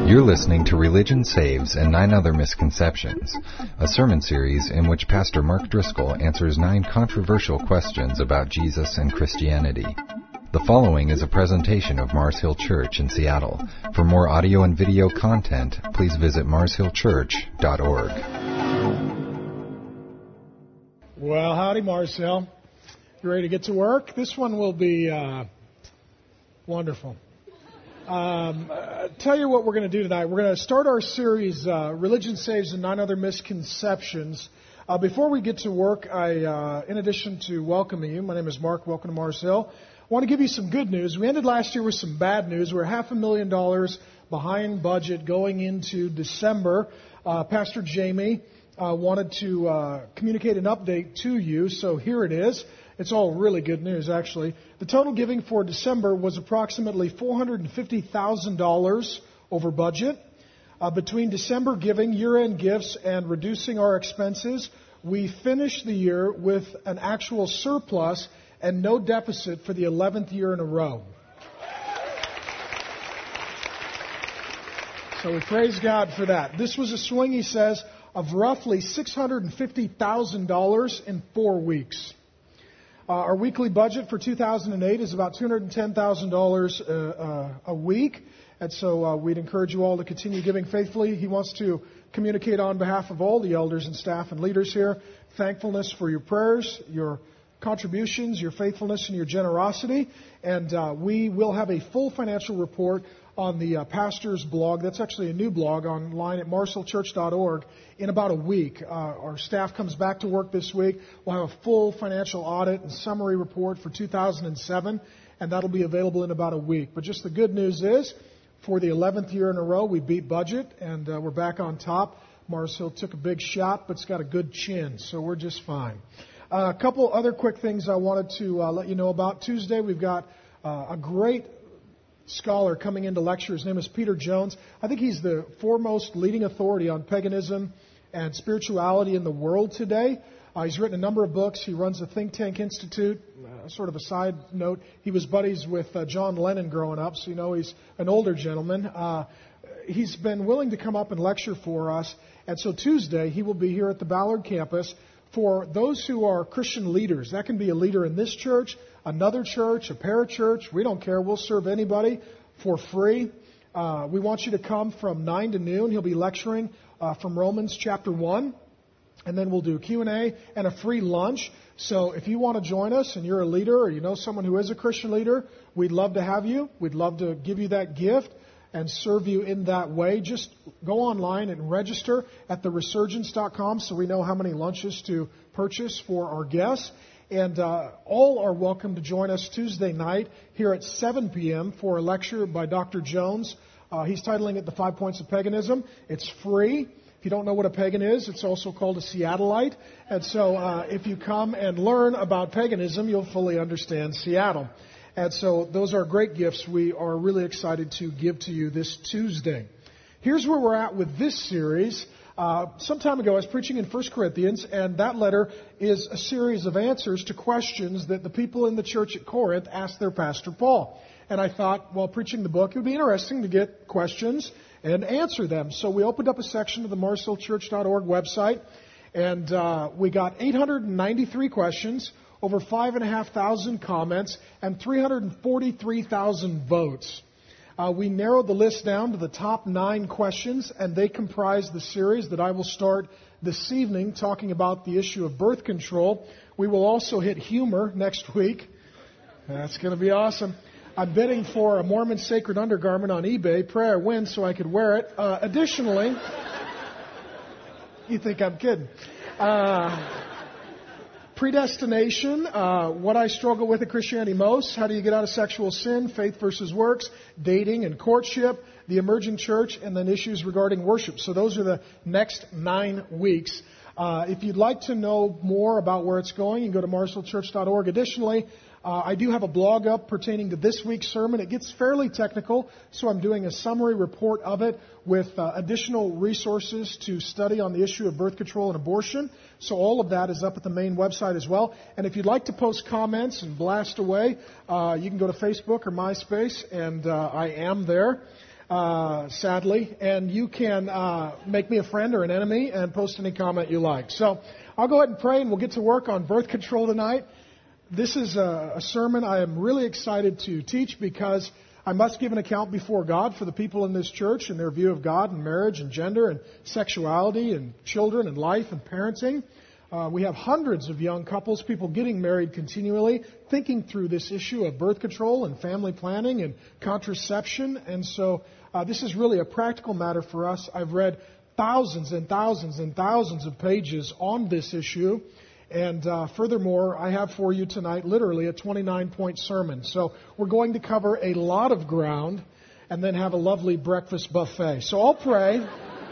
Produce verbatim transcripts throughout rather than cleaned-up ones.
You're listening to Religion Saves and Nine Other Misconceptions, a sermon series in which Pastor Mark Driscoll answers nine controversial questions about Jesus and Christianity. The following is a presentation of Mars Hill Church in Seattle. For more audio and video content, please visit mars hill church dot org. Well, howdy, Mars Hill. You ready to get to work? This one will be uh, wonderful. Um, uh, tell you what we're going to do tonight. We're going to start our series, uh, Religion Saves and Nine Other Misconceptions. Uh, before we get to work, I, uh, in addition to welcoming you, my name is Mark. Welcome to Mars Hill. I want to give you some good news. We ended last year with some bad news. We're half a million dollars behind budget going into December. Uh, Pastor Jamie uh, wanted to uh, communicate an update to you, so here it is. It's all really good news, actually. The total giving for December was approximately four hundred fifty thousand dollars over budget. Uh, between December giving, year-end gifts, and reducing our expenses, we finished the year with an actual surplus and no deficit for the eleventh year in a row. So we praise God for that. This was a swing, he says, of roughly six hundred fifty thousand dollars in four weeks. Uh, our weekly budget for two thousand eight is about two hundred ten thousand dollars uh, uh, a week. And so uh, we'd encourage you all to continue giving faithfully. He wants to communicate on behalf of all the elders and staff and leaders here, thankfulness for your prayers, your contributions, your faithfulness, and your generosity. And uh, we will have a full financial report on the uh, pastor's blog. That's actually a new blog online at mars hill church dot org in about a week. Uh, our staff comes back to work this week. We'll have a full financial audit and summary report for two thousand seven, and that'll be available in about a week. But just the good news is, for the eleventh year in a row, we beat budget, and uh, we're back on top. Mars Hill took a big shot, but it's got a good chin, so we're just fine. Uh, a couple other quick things I wanted to uh, let you know about. Tuesday, we've got uh, a great scholar coming into lecture. His name is Peter Jones. I think he's the foremost leading authority on paganism and spirituality in the world today. Uh, he's written a number of books. He runs the Think Tank Institute. Uh, sort of a side note, he was buddies with uh, John Lennon growing up, so you know he's an older gentleman. Uh, he's been willing to come up and lecture for us. And so Tuesday, he will be here at the Ballard campus for those who are Christian leaders. That can be a leader in this church, another church, a parachurch. We don't care. We'll serve anybody for free. Uh, we want you to come from nine to noon. He'll be lecturing uh, from Romans chapter one. And then we'll do Q and A and a free lunch. So if you want to join us and you're a leader or you know someone who is a Christian leader, we'd love to have you. We'd love to give you that gift and serve you in that way. Just go online and register at the resurgence dot com so we know how many lunches to purchase for our guests. And uh, all are welcome to join us Tuesday night here at seven p.m. for a lecture by Doctor Jones. Uh, he's titling it The Five Points of Paganism. It's free. If you don't know what a pagan is, it's also called a Seattleite. And so uh, if you come and learn about paganism, you'll fully understand Seattle. And so those are great gifts we are really excited to give to you this Tuesday. Here's where we're at with this series. Uh, some time ago, I was preaching in First Corinthians, and that letter is a series of answers to questions that the people in the church at Corinth asked their pastor Paul. And I thought, while preaching the book, it would be interesting to get questions and answer them. So we opened up a section of the mars hill church dot org website, and uh, we got eight hundred ninety-three questions, over five thousand five hundred comments, and three hundred forty-three thousand votes. Uh, we narrowed the list down to the top nine questions, and they comprise the series that I will start this evening talking about the issue of birth control. We will also hit humor next week. That's going to be awesome. I'm bidding for a Mormon sacred undergarment on eBay. Pray I win so I could wear it. Uh, additionally, you think I'm kidding. Uh, Predestination, uh, what I struggle with in Christianity most, how do you get out of sexual sin, faith versus works, dating and courtship, the emerging church, and then issues regarding worship. So those are the next nine weeks. Uh, if you'd like to know more about where it's going, you can go to mars hill church dot org. Additionally, Uh, I do have a blog up pertaining to this week's sermon. It gets fairly technical, so I'm doing a summary report of it with uh, additional resources to study on the issue of birth control and abortion. So all of that is up at the main website as well. And if you'd like to post comments and blast away, uh, you can go to Facebook or MySpace, and uh, I am there. uh, sadly, and you can uh, make me a friend or an enemy and post any comment you like. So I'll go ahead and pray, and we'll get to work on birth control tonight. This is a, a sermon I am really excited to teach because I must give an account before God for the people in this church and their view of God and marriage and gender and sexuality and children and life and parenting. Uh, we have hundreds of young couples, people getting married continually, thinking through this issue of birth control and family planning and contraception. And so uh, this is really a practical matter for us. I've read thousands and thousands and thousands of pages on this issue. And uh, furthermore, I have for you tonight literally a twenty-nine point sermon. So we're going to cover a lot of ground and then have a lovely breakfast buffet. So I'll pray.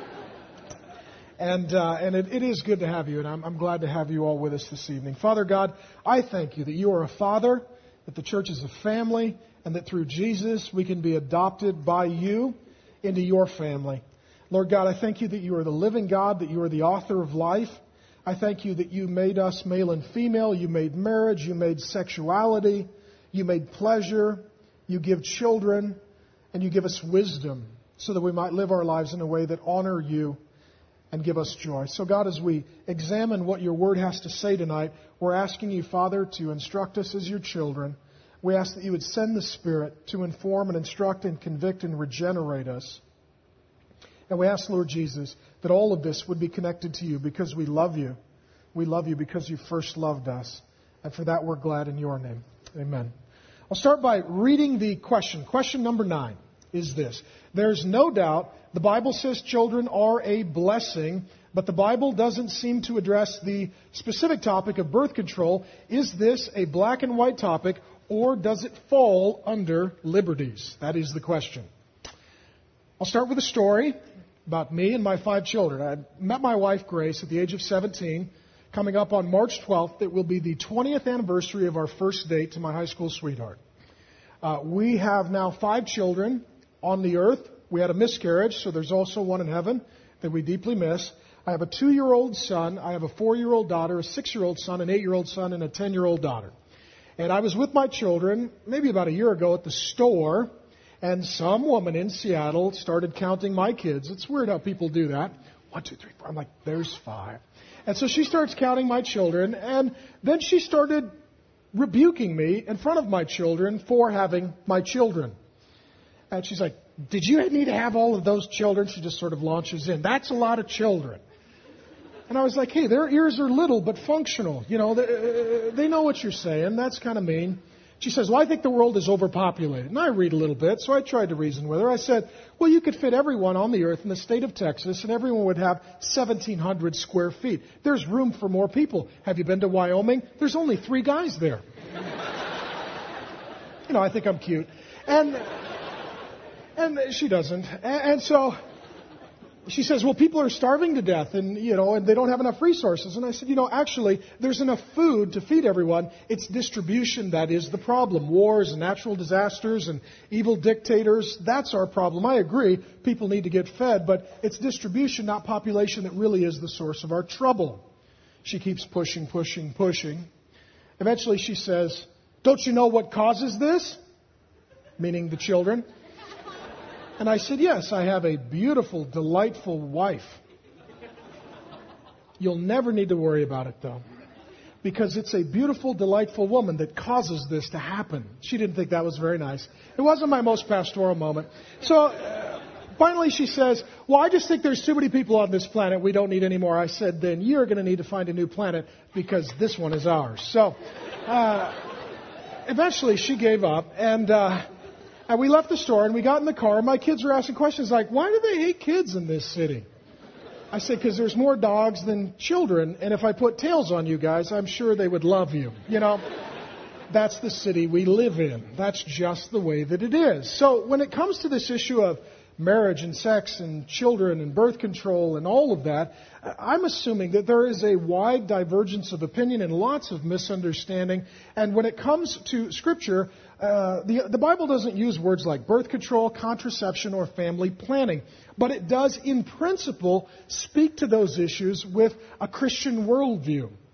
And uh, and it, it is good to have you, and I'm, I'm glad to have you all with us this evening. Father God, I thank you that you are a father, that the church is a family, and that through Jesus we can be adopted by you into your family. Lord God, I thank you that you are the living God, that you are the author of life. I thank you that you made us male and female, you made marriage, you made sexuality, you made pleasure, you give children, and you give us wisdom so that we might live our lives in a way that honor you and give us joy. So God, as we examine what your word has to say tonight, we're asking you, Father, to instruct us as your children. We ask that you would send the Spirit to inform and instruct and convict and regenerate us. And we ask, Lord Jesus, that all of this would be connected to you because we love you. We love you because you first loved us. And for that, we're glad in your name. Amen. I'll start by reading the question. Question number nine is this. There's no doubt the Bible says children are a blessing, but the Bible doesn't seem to address the specific topic of birth control. Is this a black and white topic, or does it fall under liberties? That is the question. I'll start with a story about me and my five children. I met my wife, Grace, at the age of seventeen. Coming up on March twelfth, it will be the twentieth anniversary of our first date to my high school sweetheart. Uh, we have now five children on the earth. We had a miscarriage, so there's also one in heaven that we deeply miss. I have a two-year-old son. I have a four-year-old daughter, a six-year-old son, an eight-year-old son, and a ten-year-old daughter. And I was with my children maybe about a year ago at the store, and some woman in Seattle started counting my kids. It's weird how people do that. One, two, three, four. I'm like, there's five. And so she starts counting my children, and then she started rebuking me in front of my children for having my children. And she's like, did you need to have all of those children? She just sort of launches in. That's a lot of children. And I was like, hey, their ears are little but functional. You know, they, they know what you're saying. That's kind of mean. She says, well, I think the world is overpopulated. And I read a little bit, so I tried to reason with her. I said, well, you could fit everyone on the earth in the state of Texas, and everyone would have seventeen hundred square feet. There's room for more people. Have you been to Wyoming? There's only three guys there. You know, I think I'm cute. And and she doesn't. And, and so she says, well, people are starving to death, and, you know, and they don't have enough resources. And I said, you know, actually, there's enough food to feed everyone. It's distribution that is the problem. Wars and natural disasters and evil dictators, that's our problem. I agree, people need to get fed, but it's distribution, not population, that really is the source of our trouble. She keeps pushing, pushing, pushing. Eventually she says, don't you know what causes this? Meaning the children. And I said, yes, I have a beautiful, delightful wife. You'll never need to worry about it, though, because it's a beautiful, delightful woman that causes this to happen. She didn't think that was very nice. It wasn't my most pastoral moment. So uh, finally she says, well, I just think there's too many people on this planet. We don't need any more. I said, then you're going to need to find a new planet because this one is ours. So uh, eventually she gave up, and uh, And we left the store and we got in the car, and my kids were asking questions like, why do they hate kids in this city? I said, because there's more dogs than children, and if I put tails on you guys, I'm sure they would love you. You know, that's the city we live in. That's just the way that it is. So when it comes to this issue of marriage and sex and children and birth control and all of that, I'm assuming that there is a wide divergence of opinion and lots of misunderstanding. And when it comes to Scripture, uh, the, the Bible doesn't use words like birth control, contraception, or family planning. But it does, in principle, speak to those issues with a Christian worldview.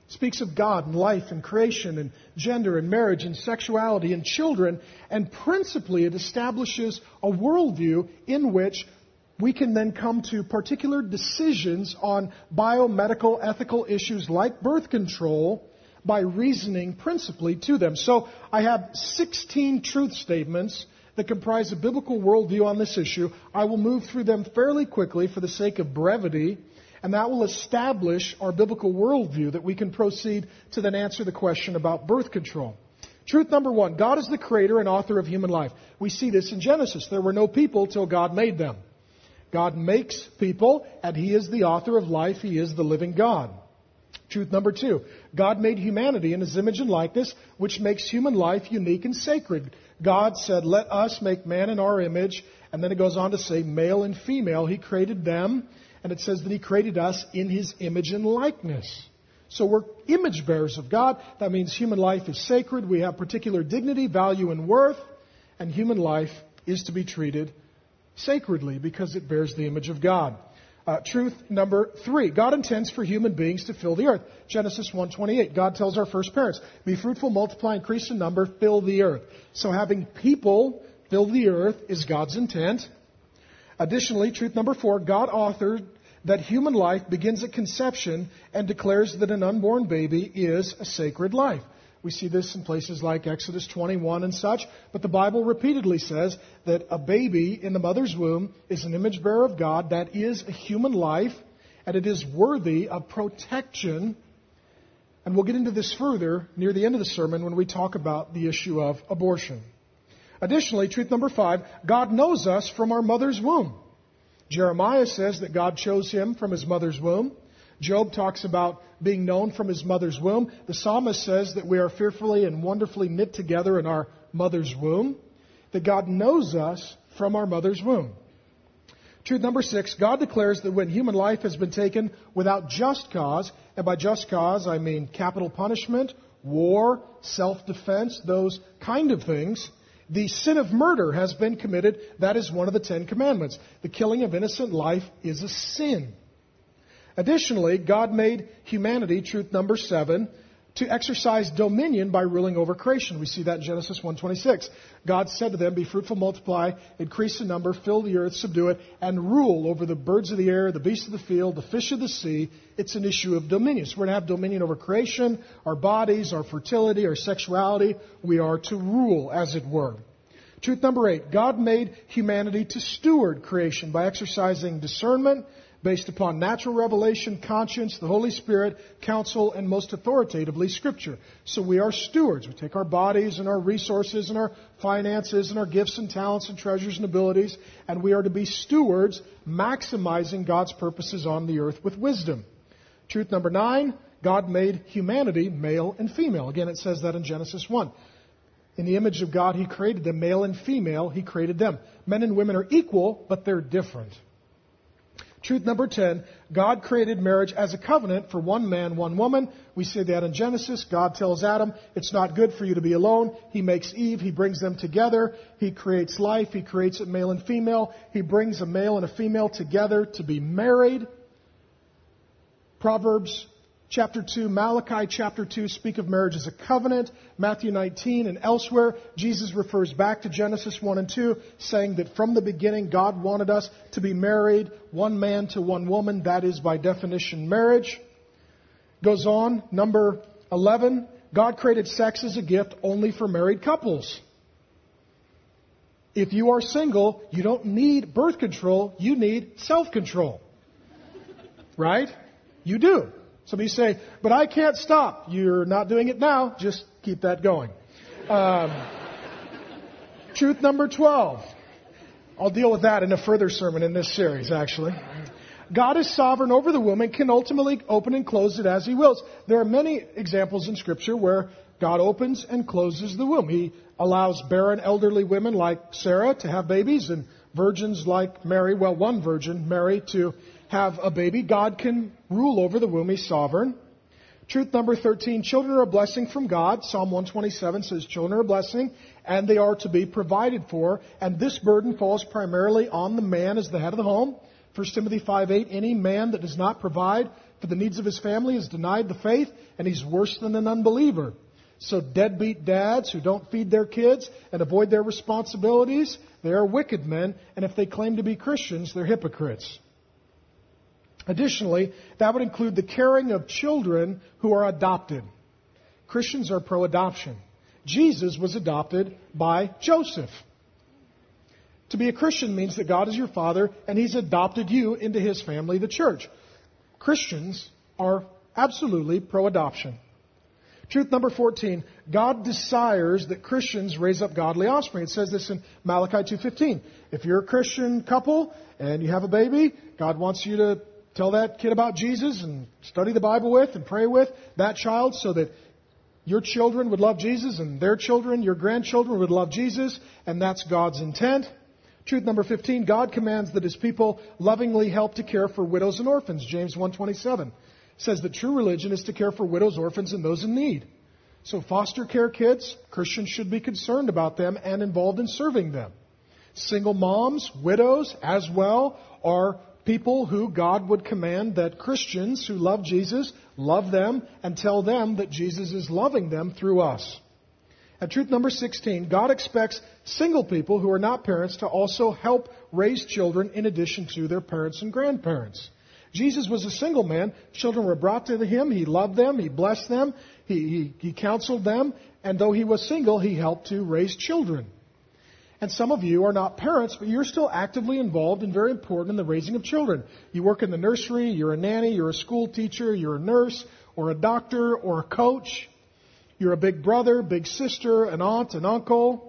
Speaks of God and life and creation and gender and marriage and sexuality and children. And principally it establishes a worldview in which we can then come to particular decisions on biomedical ethical issues like birth control by reasoning principally to them. So I have sixteen truth statements that comprise a biblical worldview on this issue. I will move through them fairly quickly for the sake of brevity, and that will establish our biblical worldview that we can proceed to then answer the question about birth control. Truth number one, God is the creator and author of human life. We see this in Genesis. There were no people till God made them. God makes people, and He is the author of life. He is the living God. Truth number two, God made humanity in His image and likeness, which makes human life unique and sacred. God said, let us make man in our image. And then it goes on to say, male and female, He created them. And it says that He created us in His image and likeness. So we're image bearers of God. That means human life is sacred. We have particular dignity, value, and worth. And human life is to be treated sacredly because it bears the image of God. Uh, truth number three, God intends for human beings to fill the earth. Genesis one twenty-eight, God tells our first parents, be fruitful, multiply, increase in number, fill the earth. So having people fill the earth is God's intent. Additionally, truth number four, God authored that human life begins at conception and declares that an unborn baby is a sacred life. We see this in places like Exodus twenty-one and such, but the Bible repeatedly says that a baby in the mother's womb is an image bearer of God, that is a human life, and it is worthy of protection. And we'll get into this further near the end of the sermon when we talk about the issue of abortion. Additionally, truth number five, God knows us from our mother's womb. Jeremiah says that God chose him from his mother's womb. Job talks about being known from his mother's womb. The psalmist says that we are fearfully and wonderfully knit together in our mother's womb. That God knows us from our mother's womb. Truth number six, God declares that when human life has been taken without just cause, and by just cause I mean capital punishment, war, self-defense, those kind of things, the sin of murder has been committed. That is one of the Ten Commandments. The killing of innocent life is a sin. Additionally, God made humanity, truth number seven, to exercise dominion by ruling over creation. We see that in Genesis one twenty-six. God said to them, be fruitful, multiply, increase in number, fill the earth, subdue it, and rule over the birds of the air, the beasts of the field, the fish of the sea. It's an issue of dominion. So we're going to have dominion over creation, our bodies, our fertility, our sexuality. We are to rule, as it were. Truth number eight, God made humanity to steward creation by exercising discernment, based upon natural revelation, conscience, the Holy Spirit, counsel, and most authoritatively, Scripture. So we are stewards. We take our bodies and our resources and our finances and our gifts and talents and treasures and abilities, and we are to be stewards, maximizing God's purposes on the earth with wisdom. Truth number nine, God made humanity male and female. Again, it says that in Genesis one. In the image of God, He created them, male and female, He created them. Men and women are equal, but they're different. Truth number ten, God created marriage as a covenant for one man, one woman. We see that in Genesis. God tells Adam, it's not good for you to be alone. He makes Eve. He brings them together. He creates life. He creates it male and female. He brings a male and a female together to be married. Proverbs chapter two, Malachi chapter two speak of marriage as a covenant. Matthew nineteen and elsewhere, Jesus refers back to Genesis one and two, saying that from the beginning God wanted us to be married, one man to one woman. That is by definition marriage. Goes on, number eleven, God created sex as a gift only for married couples. If you are single, you don't need birth control, you need self-control. Right? You do. Some of you say, but I can't stop. You're not doing it now. Just keep that going. Um, truth number twelve. I'll deal with that in a further sermon in this series, actually. God is sovereign over the womb and can ultimately open and close it as He wills. There are many examples in Scripture where God opens and closes the womb. He allows barren elderly women like Sarah to have babies and virgins like Mary, well, one virgin, Mary, to have a baby. God can rule over the womb. He's sovereign. Truth number thirteen, children are a blessing from God. Psalm one twenty-seven says children are a blessing and they are to be provided for. And this burden falls primarily on the man as the head of the home. First Timothy five eight, any man that does not provide for the needs of his family has denied the faith, and he's worse than an unbeliever. So deadbeat dads who don't feed their kids and avoid their responsibilities, they are wicked men, and if they claim to be Christians, they're hypocrites. Additionally, that would include the caring of children who are adopted. Christians are pro-adoption. Jesus was adopted by Joseph. To be a Christian means that God is your father and he's adopted you into his family, the church. Christians are absolutely pro-adoption. Truth number fourteen, God desires that Christians raise up godly offspring. It says this in Malachi two fifteen. If you're a Christian couple and you have a baby, God wants you to tell that kid about Jesus and study the Bible with and pray with that child so that your children would love Jesus and their children, your grandchildren would love Jesus, and that's God's intent. Truth number fifteen, God commands that his people lovingly help to care for widows and orphans. James one twenty-seven says that true religion is to care for widows, orphans, and those in need. So foster care kids, Christians should be concerned about them and involved in serving them. Single moms, widows, as well, are people who God would command that Christians who love Jesus love them and tell them that Jesus is loving them through us. And truth number sixteen, God expects single people who are not parents to also help raise children in addition to their parents and grandparents. Jesus was a single man. Children were brought to him. He loved them. He blessed them. He, he, he counseled them. And though he was single, he helped to raise children. And some of you are not parents, but you're still actively involved and very important in the raising of children. You work in the nursery, you're a nanny, you're a school teacher, you're a nurse, or a doctor, or a coach. You're a big brother, big sister, an aunt, an uncle.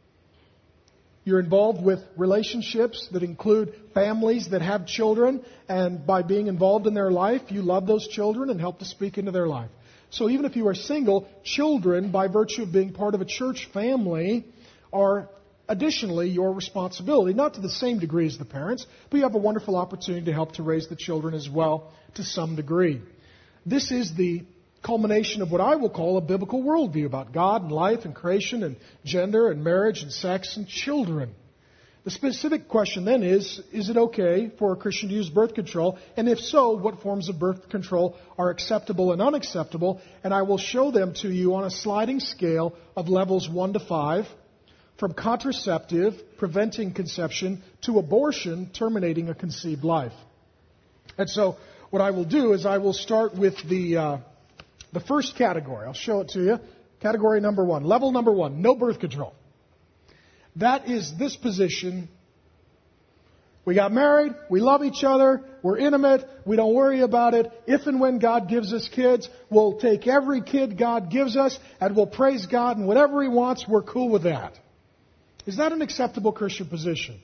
You're involved with relationships that include families that have children, and by being involved in their life, you love those children and help to speak into their life. So even if you are single, children, by virtue of being part of a church family, are additionally your responsibility, not to the same degree as the parents, but you have a wonderful opportunity to help to raise the children as well to some degree. This is the culmination of what I will call a biblical worldview about God and life and creation and gender and marriage and sex and children. The specific question then is, is it okay for a Christian to use birth control? And if so, what forms of birth control are acceptable and unacceptable? And I will show them to you on a sliding scale of levels one to five, from contraceptive, preventing conception, to abortion, terminating a conceived life. And so what I will do is I will start with the uh, the first category. I'll show it to you. Category number one. Level number one. No birth control. That is this position. We got married. We love each other. We're intimate. We don't worry about it. If and when God gives us kids, we'll take every kid God gives us and we'll praise God, and whatever He wants, we're cool with that. Is that an acceptable Christian position?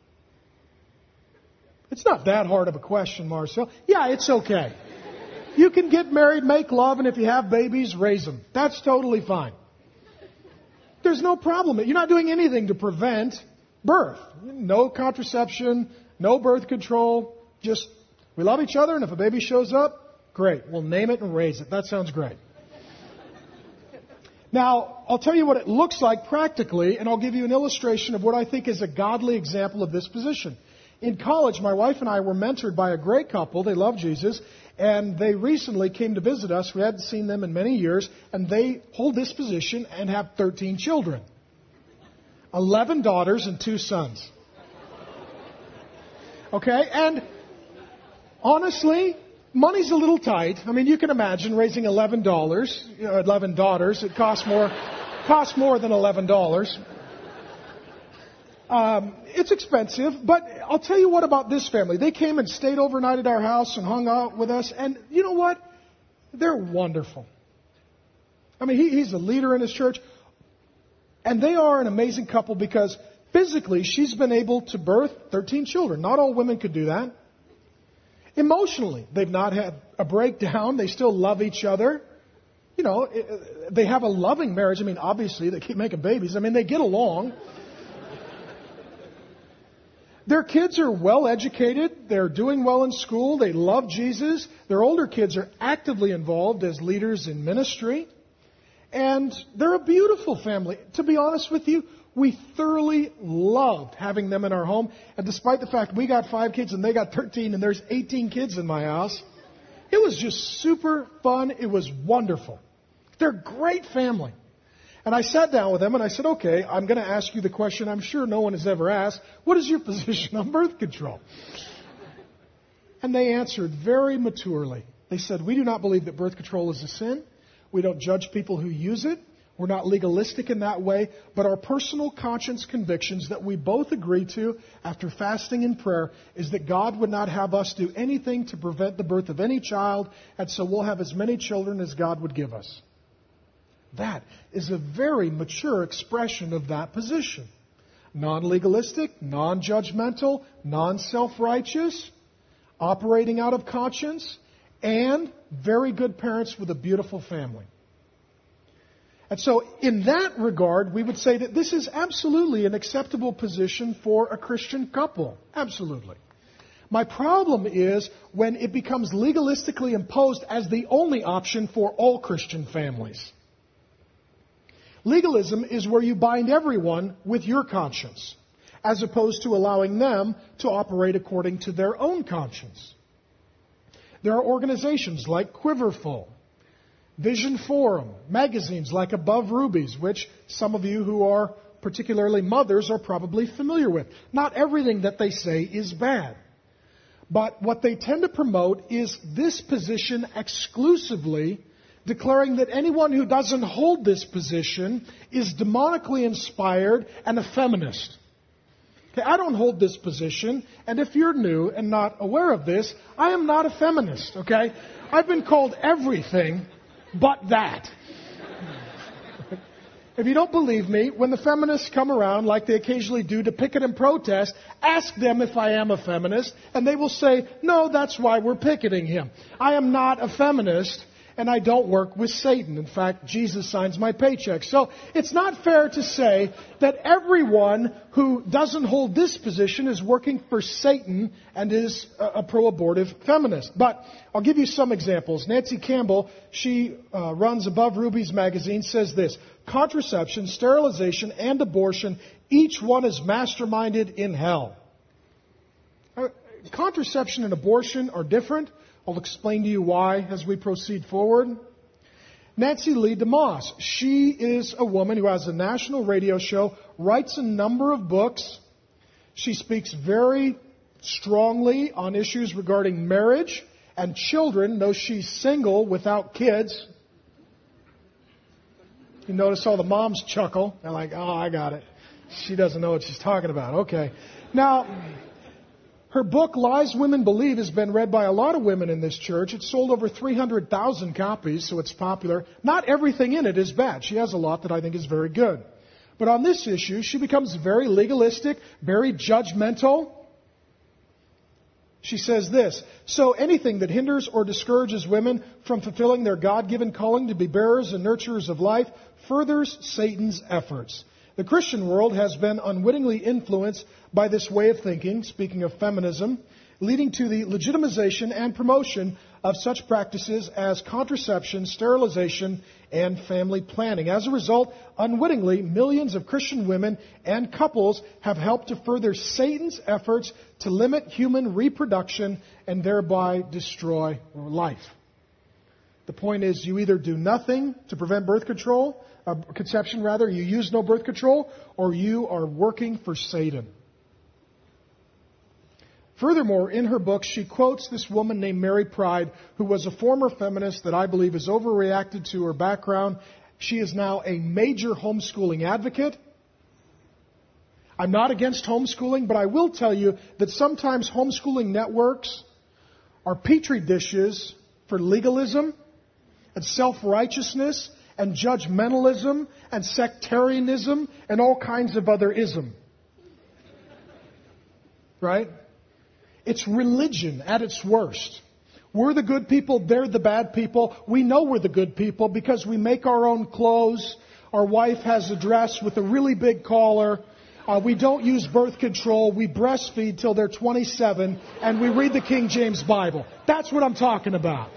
It's not that hard of a question, Marcel. Yeah, it's okay. You can get married, make love, and if you have babies, raise them. That's totally fine. There's no problem. You're not doing anything to prevent birth. No contraception, no birth control. Just, we love each other, and if a baby shows up, great. We'll name it and raise it. That sounds great. Now, I'll tell you what it looks like practically, and I'll give you an illustration of what I think is a godly example of this position. In college, my wife and I were mentored by a great couple. They love Jesus, and they recently came to visit us. We hadn't seen them in many years, and they hold this position and have thirteen children. eleven daughters and two sons. Okay, and honestly, money's a little tight. I mean, you can imagine raising eleven dollars, you know, eleven daughters. It costs more, costs more than eleven dollars. Um, it's expensive, but I'll tell you what about this family. They came and stayed overnight at our house and hung out with us, and you know what? They're wonderful. I mean, he, he's a leader in his church, and they are an amazing couple because physically she's been able to birth thirteen children. Not all women could do that. Emotionally, they've not had a breakdown. They still love each other. You know, they have a loving marriage. I mean, obviously, they keep making babies. I mean, they get along. Their kids are well educated. They're doing well in school. They love Jesus. Their older kids are actively involved as leaders in ministry. And they're a beautiful family. To be honest with you, we thoroughly loved having them in our home. And despite the fact we got five kids and they got thirteen and there's eighteen kids in my house, It was just super fun. It was wonderful. They're a great family. And I sat down with them and I said, okay, I'm going to ask you the question I'm sure no one has ever asked. What is your position on birth control? And they answered very maturely. They said, we do not believe that birth control is a sin. We don't judge people who use it. We're not legalistic in that way. But our personal conscience convictions that we both agree to after fasting and prayer is that God would not have us do anything to prevent the birth of any child. And so we'll have as many children as God would give us. That is a very mature expression of that position. Non-legalistic, non-judgmental, non-self-righteous, operating out of conscience, and very good parents with a beautiful family. And so in that regard, we would say that this is absolutely an acceptable position for a Christian couple. Absolutely. My problem is when it becomes legalistically imposed as the only option for all Christian families. Legalism is where you bind everyone with your conscience, as opposed to allowing them to operate according to their own conscience. There are organizations like Quiverful, Vision Forum, magazines like Above Rubies, which some of you who are particularly mothers are probably familiar with. Not everything that they say is bad. But what they tend to promote is this position exclusively, declaring that anyone who doesn't hold this position is demonically inspired and a feminist. Okay, I don't hold this position, and if you're new and not aware of this, I am not a feminist, okay? I've been called everything but that. If you don't believe me, when the feminists come around, like they occasionally do, to picket and protest, ask them if I am a feminist, and they will say, no, that's why we're picketing him. I am not a feminist, and I don't work with Satan. In fact, Jesus signs my paycheck. So it's not fair to say that everyone who doesn't hold this position is working for Satan and is a pro-abortive feminist. But I'll give you some examples. Nancy Campbell, she uh, runs Above Rubies magazine, says this: contraception, sterilization, and abortion, each one is masterminded in hell. Uh, contraception and abortion are different. I'll explain to you why as we proceed forward. Nancy Lee DeMoss. She is a woman who has a national radio show, writes a number of books. She speaks very strongly on issues regarding marriage and children, though she's single without kids. You notice all the moms chuckle. They're like, oh, I got it. She doesn't know what she's talking about. Okay. Now, her book, Lies Women Believe, has been read by a lot of women in this church. It's sold over three hundred thousand copies, so it's popular. Not everything in it is bad. She has a lot that I think is very good. But on this issue, she becomes very legalistic, very judgmental. She says this: so anything that hinders or discourages women from fulfilling their God-given calling to be bearers and nurturers of life furthers Satan's efforts. The Christian world has been unwittingly influenced by this way of thinking, speaking of feminism, leading to the legitimization and promotion of such practices as contraception, sterilization, and family planning. As a result, unwittingly, millions of Christian women and couples have helped to further Satan's efforts to limit human reproduction and thereby destroy life. The point is, you either do nothing to prevent birth control, uh, conception rather, you use no birth control, or you are working for Satan. Furthermore, in her book, she quotes this woman named Mary Pride, who was a former feminist that I believe has overreacted to her background. She is now a major homeschooling advocate. I'm not against homeschooling, but I will tell you that sometimes homeschooling networks are petri dishes for legalism and self-righteousness and judgmentalism and sectarianism and all kinds of other ism. Right? It's religion at its worst. We're the good people, they're the bad people. We know we're the good people because we make our own clothes. Our wife has a dress with a really big collar. Uh, we don't use birth control. We breastfeed till they're twenty-seven. And we read the King James Bible. That's what I'm talking about.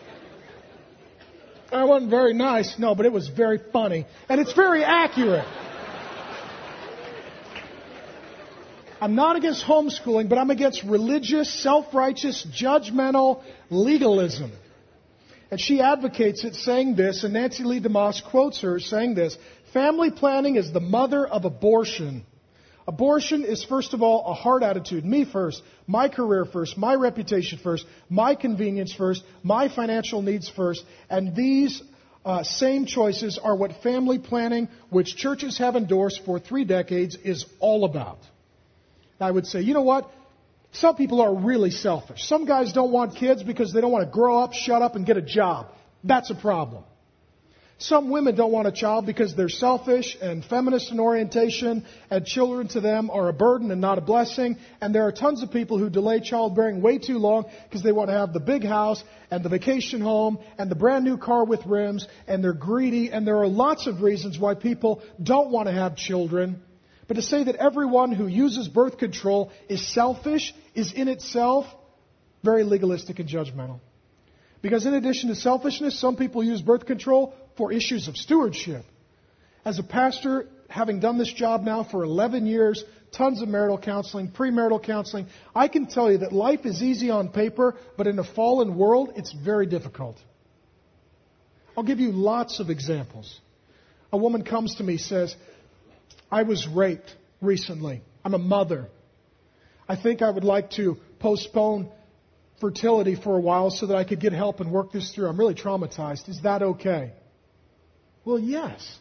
That wasn't very nice. No, but it was very funny. And it's very accurate. I'm not against homeschooling, but I'm against religious, self-righteous, judgmental legalism. And she advocates it saying this, and Nancy Lee DeMoss quotes her saying this: family planning is the mother of abortion. Abortion is, first of all, a heart attitude. Me first, my career first, my reputation first, my convenience first, my financial needs first. And these uh, same choices are what family planning, which churches have endorsed for three decades, is all about. I would say, you know what? Some people are really selfish. Some guys don't want kids because they don't want to grow up, shut up, and get a job. That's a problem. Some women don't want a child because they're selfish and feminist in orientation, and children to them are a burden and not a blessing. And there are tons of people who delay childbearing way too long because they want to have the big house and the vacation home and the brand new car with rims, and they're greedy. And there are lots of reasons why people don't want to have children. But to say that everyone who uses birth control is selfish is in itself very legalistic and judgmental. Because in addition to selfishness, some people use birth control for issues of stewardship. As a pastor, having done this job now for eleven years, tons of marital counseling, premarital counseling, I can tell you that life is easy on paper, but in a fallen world, it's very difficult. I'll give you lots of examples. A woman comes to me and says, I was raped recently. I'm a mother. I think I would like to postpone fertility for a while so that I could get help and work this through. I'm really traumatized. Is that okay? Well, yes.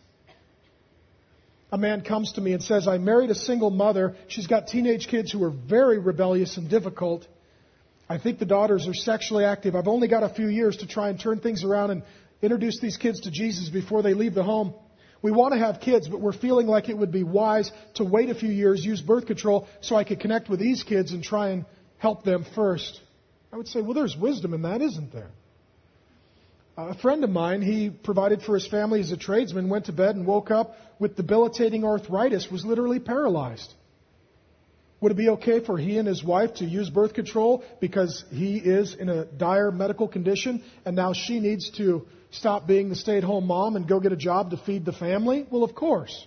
A man comes to me and says, I married a single mother. She's got teenage kids who are very rebellious and difficult. I think the daughters are sexually active. I've only got a few years to try and turn things around and introduce these kids to Jesus before they leave the home. We want to have kids, but we're feeling like it would be wise to wait a few years, use birth control, so I could connect with these kids and try and help them first. I would say, well, there's wisdom in that, isn't there? A friend of mine, he provided for his family as a tradesman, went to bed and woke up with debilitating arthritis, was literally paralyzed. Would it be okay for he and his wife to use birth control because he is in a dire medical condition and now she needs to stop being the stay-at-home mom and go get a job to feed the family? Well, of course.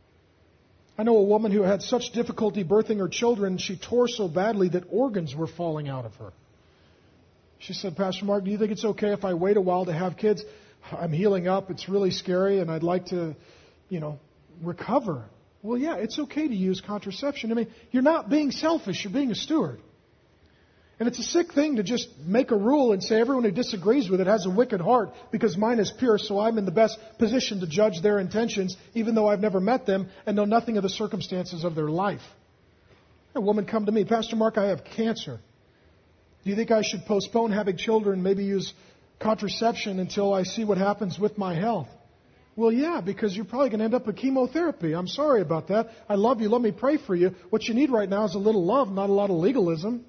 I know a woman who had such difficulty birthing her children, she tore so badly that organs were falling out of her. She said, Pastor Mark, do you think it's okay if I wait a while to have kids? I'm healing up. It's really scary, and I'd like to, you know, recover. Well, yeah, it's okay to use contraception. I mean, you're not being selfish. You're being a steward. And it's a sick thing to just make a rule and say everyone who disagrees with it has a wicked heart because mine is pure, so I'm in the best position to judge their intentions, even though I've never met them and know nothing of the circumstances of their life. A woman come to me, Pastor Mark, I have cancer. Do you think I should postpone having children, maybe use contraception until I see what happens with my health? Well, yeah, because you're probably going to end up with chemotherapy. I'm sorry about that. I love you. Let me pray for you. What you need right now is a little love, not a lot of legalism.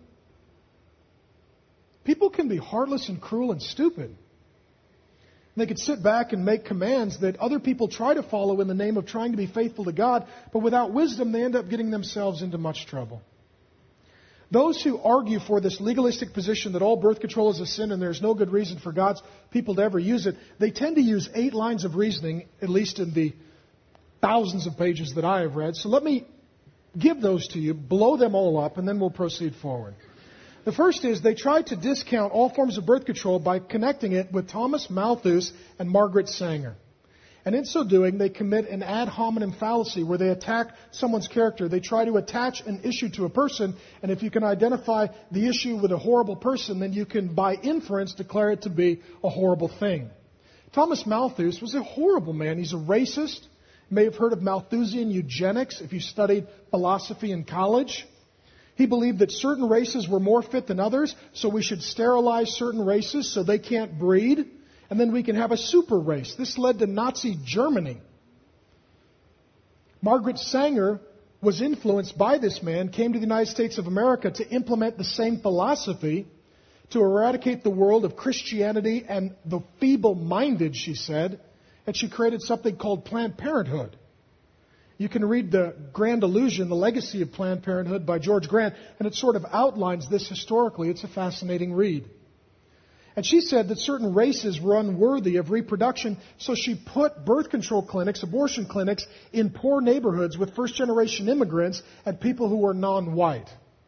People can be heartless and cruel and stupid. They could sit back and make commands that other people try to follow in the name of trying to be faithful to God, but without wisdom, they end up getting themselves into much trouble. Those who argue for this legalistic position that all birth control is a sin and there's no good reason for God's people to ever use it, they tend to use eight lines of reasoning, at least in the thousands of pages that I have read. So let me give those to you, blow them all up, and then we'll proceed forward. The first is they try to discount all forms of birth control by connecting it with Thomas Malthus and Margaret Sanger. And in so doing, they commit an ad hominem fallacy where they attack someone's character. They try to attach an issue to a person, and if you can identify the issue with a horrible person, then you can, by inference, declare it to be a horrible thing. Thomas Malthus was a horrible man. He's a racist. You may have heard of Malthusian eugenics if you studied philosophy in college. He believed that certain races were more fit than others, so we should sterilize certain races so they can't breed. And then we can have a super race. This led to Nazi Germany. Margaret Sanger was influenced by this man, came to the United States of America to implement the same philosophy to eradicate the world of Christianity and the feeble-minded, she said. And she created something called Planned Parenthood. You can read The Grand Illusion, The Legacy of Planned Parenthood by George Grant, and it sort of outlines this historically. It's a fascinating read. And she said that certain races were unworthy of reproduction, so she put birth control clinics, abortion clinics, in poor neighborhoods with first-generation immigrants and people who were non-white.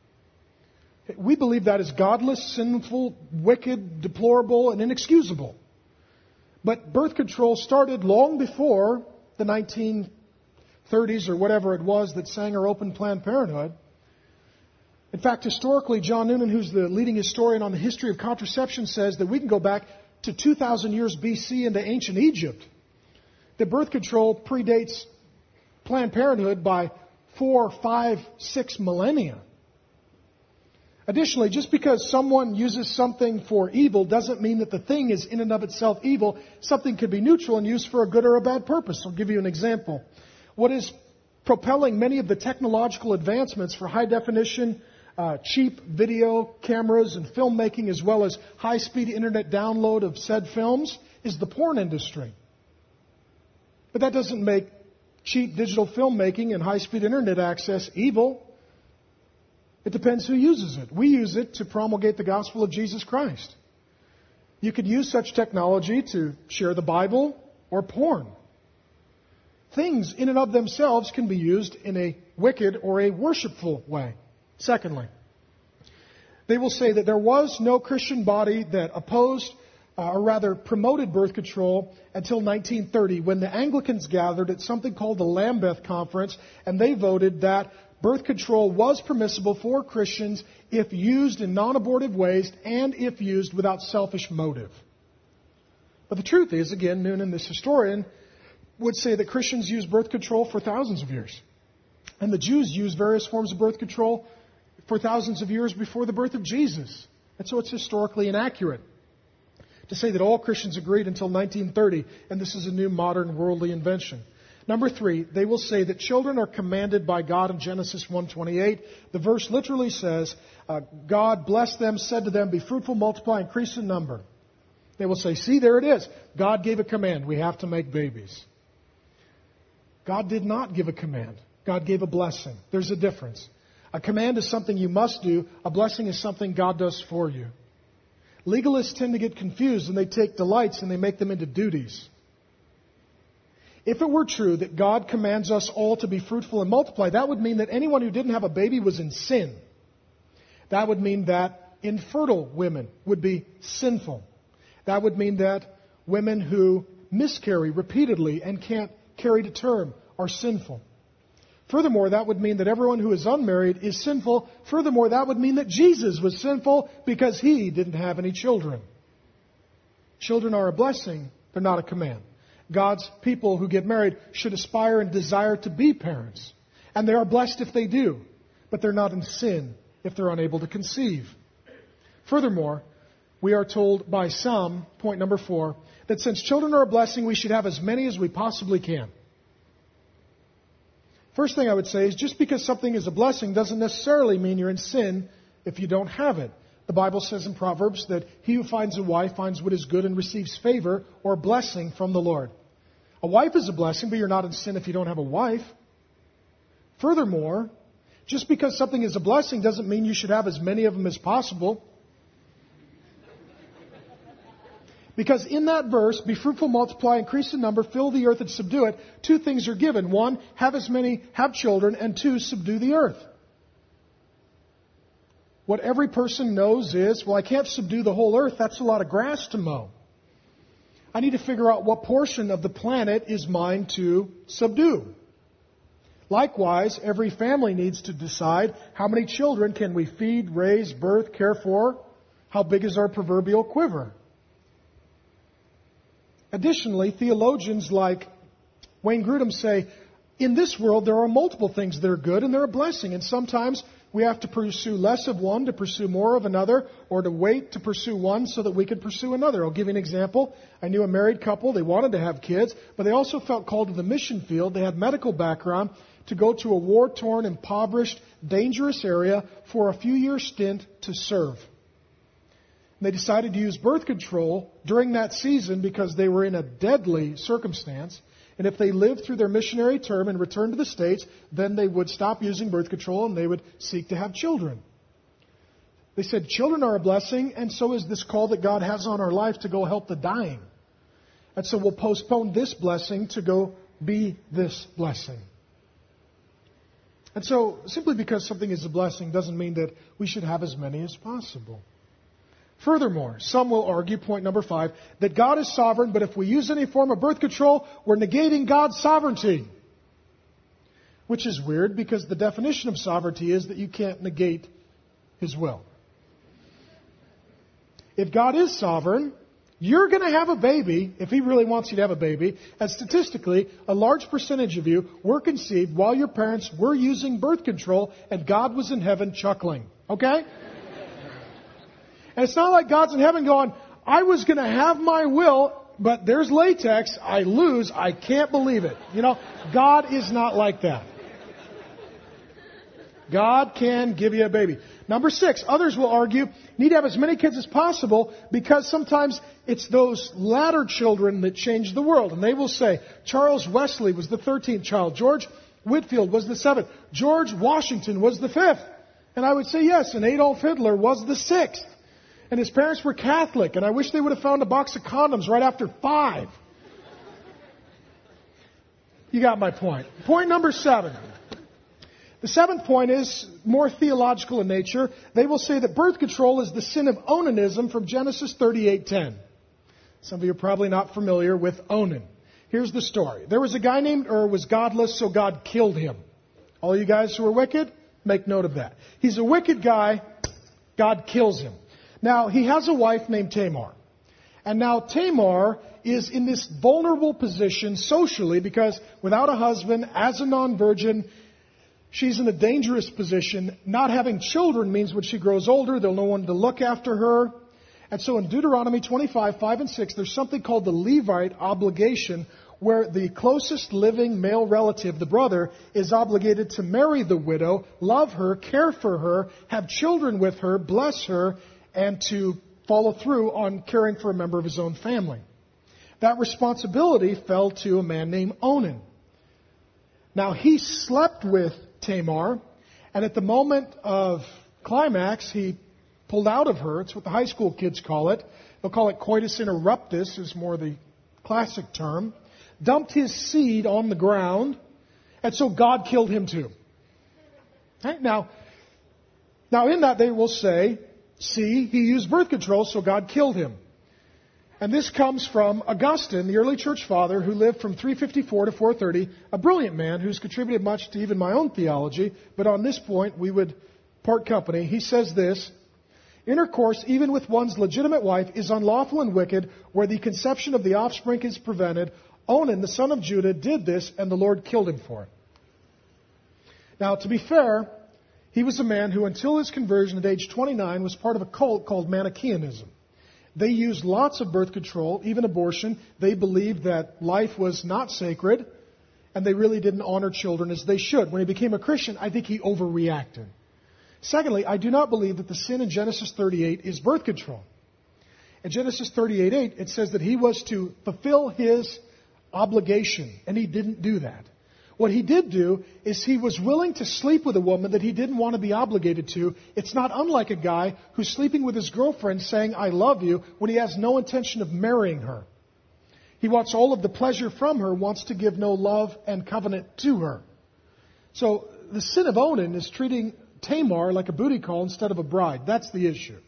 We believe that is godless, sinful, wicked, deplorable, and inexcusable. But birth control started long before the nineteen thirties or whatever it was that Sanger opened Planned Parenthood. In fact, historically, John Noonan, who's the leading historian on the history of contraception, says that we can go back to two thousand years B C into ancient Egypt. That birth control predates Planned Parenthood by four, five, six millennia. Additionally, just because someone uses something for evil doesn't mean that the thing is in and of itself evil. Something could be neutral and used for a good or a bad purpose. I'll give you an example. What is propelling many of the technological advancements for high definition, uh, cheap video cameras and filmmaking, as well as high-speed internet download of said films, is the porn industry. But that doesn't make cheap digital filmmaking and high-speed internet access evil. It depends who uses it. We use it to promulgate the gospel of Jesus Christ. You could use such technology to share the Bible or porn. Things in and of themselves can be used in a wicked or a worshipful way. Secondly, they will say that there was no Christian body that opposed, uh, or rather promoted birth control until nineteen thirty, when the Anglicans gathered at something called the Lambeth Conference, and they voted that birth control was permissible for Christians if used in non-abortive ways and if used without selfish motive. But the truth is, again, Noonan, this historian, would say that Christians used birth control for thousands of years. And the Jews used various forms of birth control for thousands of years before the birth of Jesus. And so it's historically inaccurate to say that all Christians agreed until nineteen thirty, and this is a new modern worldly invention. Number three, they will say that children are commanded by God in Genesis one twenty-eight. The verse literally says, uh, God blessed them, said to them, be fruitful, multiply, increase in number. They will say, see, there it is. God gave a command. We have to make babies. God did not give a command. God gave a blessing. There's a difference. A command is something you must do. A blessing is something God does for you. Legalists tend to get confused and they take delights and they make them into duties. If it were true that God commands us all to be fruitful and multiply, that would mean that anyone who didn't have a baby was in sin. That would mean that infertile women would be sinful. That would mean that women who miscarry repeatedly and can't carry to term are sinful. Furthermore, that would mean that everyone who is unmarried is sinful. Furthermore, that would mean that Jesus was sinful because he didn't have any children. Children are a blessing, they're not a command. God's people who get married should aspire and desire to be parents. And they are blessed if they do, but they're not in sin if they're unable to conceive. Furthermore, we are told by some, point number four, that since children are a blessing, we should have as many as we possibly can. First thing I would say is just because something is a blessing doesn't necessarily mean you're in sin if you don't have it. The Bible says in Proverbs that he who finds a wife finds what is good and receives favor or blessing from the Lord. A wife is a blessing, but you're not in sin if you don't have a wife. Furthermore, just because something is a blessing doesn't mean you should have as many of them as possible. Because in that verse, be fruitful, multiply, increase in number, fill the earth and subdue it, two things are given. One, have as many, have children, and two, subdue the earth. What every person knows is, well, I can't subdue the whole earth. That's a lot of grass to mow. I need to figure out what portion of the planet is mine to subdue. Likewise, every family needs to decide how many children can we feed, raise, birth, care for. How big is our proverbial quiver? Additionally, theologians like Wayne Grudem say, in this world there are multiple things that are good and they're a blessing. And sometimes we have to pursue less of one to pursue more of another, or to wait to pursue one so that we can pursue another. I'll give you an example. I knew a married couple. They wanted to have kids, but they also felt called to the mission field. They had medical background to go to a war-torn, impoverished, dangerous area for a few-year stint to serve. And they decided to use birth control during that season because they were in a deadly circumstance. And if they lived through their missionary term and returned to the States, then they would stop using birth control and they would seek to have children. They said children are a blessing, and so is this call that God has on our life to go help the dying. And so we'll postpone this blessing to go be this blessing. And so simply because something is a blessing doesn't mean that we should have as many as possible. Furthermore, some will argue, point number five, that God is sovereign, but if we use any form of birth control, we're negating God's sovereignty. Which is weird because the definition of sovereignty is that you can't negate His will. If God is sovereign, you're going to have a baby, if He really wants you to have a baby, and statistically, a large percentage of you were conceived while your parents were using birth control and God was in heaven chuckling. Okay? And it's not like God's in heaven going, I was going to have my will, but there's latex, I lose, I can't believe it. You know, God is not like that. God can give you a baby. Number six, others will argue, you need to have as many kids as possible because sometimes it's those latter children that change the world. And they will say, Charles Wesley was the thirteenth child. George Whitefield was the seventh. George Washington was the fifth. And I would say yes, and Adolf Hitler was the sixth. And his parents were Catholic, and I wish they would have found a box of condoms right after five. You got my point. Point number seven. The seventh point is more theological in nature. They will say that birth control is the sin of onanism from Genesis thirty-eight ten. Some of you are probably not familiar with Onan. Here's the story. There was a guy named Ur, was godless, so God killed him. All you guys who are wicked, make note of that. He's a wicked guy. God kills him. Now, he has a wife named Tamar. And now Tamar is in this vulnerable position socially because without a husband, as a non-virgin, she's in a dangerous position. Not having children means when she grows older, there'll no one to look after her. And so in Deuteronomy twenty-five, five and six, there's something called the Levite obligation where the closest living male relative, the brother, is obligated to marry the widow, love her, care for her, have children with her, bless her, and to follow through on caring for a member of his own family. That responsibility fell to a man named Onan. Now, he slept with Tamar, and at the moment of climax, he pulled out of her. It's what the high school kids call it. They'll call it coitus interruptus, is more the classic term. Dumped his seed on the ground, and so God killed him too. Right? Now, now in that they will say, see, he used birth control, so God killed him. And this comes from Augustine, the early church father, who lived from three fifty-four to four thirty, a brilliant man who's contributed much to even my own theology, but on this point we would part company. He says this, intercourse, even with one's legitimate wife, is unlawful and wicked, where the conception of the offspring is prevented. Onan, the son of Judah, did this, and the Lord killed him for it. Now, to be fair, he was a man who, until his conversion at age twenty-nine, was part of a cult called Manichaeanism. They used lots of birth control, even abortion. They believed that life was not sacred, and they really didn't honor children as they should. When he became a Christian, I think he overreacted. Secondly, I do not believe that the sin in Genesis thirty-eight is birth control. In Genesis thirty-eight eight, it says that he was to fulfill his obligation, and he didn't do that. What he did do is he was willing to sleep with a woman that he didn't want to be obligated to. It's not unlike a guy who's sleeping with his girlfriend saying, I love you, when he has no intention of marrying her. He wants all of the pleasure from her, wants to give no love and covenant to her. So the sin of Onan is treating Tamar like a booty call instead of a bride. That's the issue.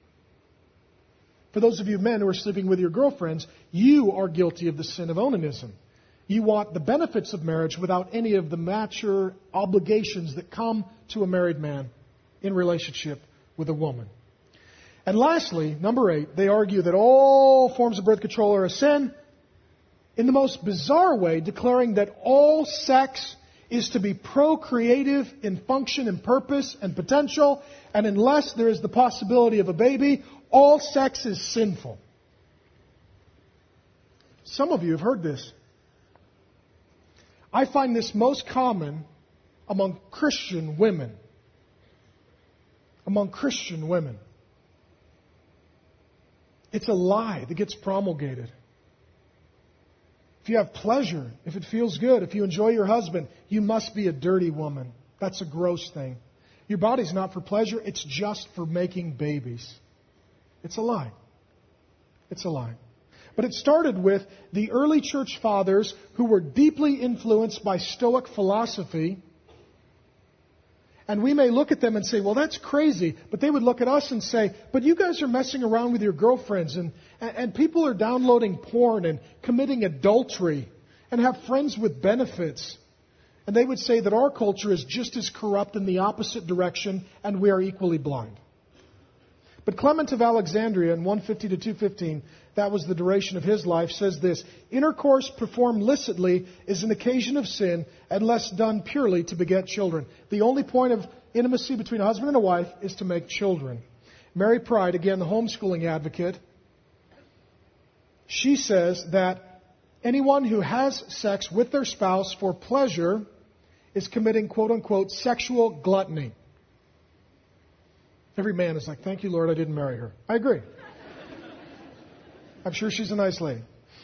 For those of you men who are sleeping with your girlfriends, you are guilty of the sin of onanism. You want the benefits of marriage without any of the mature obligations that come to a married man in relationship with a woman. And lastly, number eight, they argue that all forms of birth control are a sin in the most bizarre way, declaring that all sex is to be procreative in function and purpose and potential, and unless there is the possibility of a baby, all sex is sinful. Some of you have heard this. I find this most common among Christian women. Among Christian women. It's a lie that gets promulgated. If you have pleasure, if it feels good, if you enjoy your husband, you must be a dirty woman. That's a gross thing. Your body's not for pleasure. It's just for making babies. It's a lie. It's a lie. But it started with the early church fathers who were deeply influenced by Stoic philosophy. And we may look at them and say, well, that's crazy. But they would look at us and say, but you guys are messing around with your girlfriends. And, and people are downloading porn and committing adultery and have friends with benefits. And they would say that our culture is just as corrupt in the opposite direction and we are equally blind. But Clement of Alexandria in one fifty to two fifteen, that was the duration of his life, says this: intercourse performed licitly is an occasion of sin unless done purely to beget children. The only point of intimacy between a husband and a wife is to make children. Mary Pride, again the homeschooling advocate, she says that anyone who has sex with their spouse for pleasure is committing quote-unquote sexual gluttony. Every man is like, thank you, Lord, I didn't marry her. I agree. I'm sure she's a nice lady.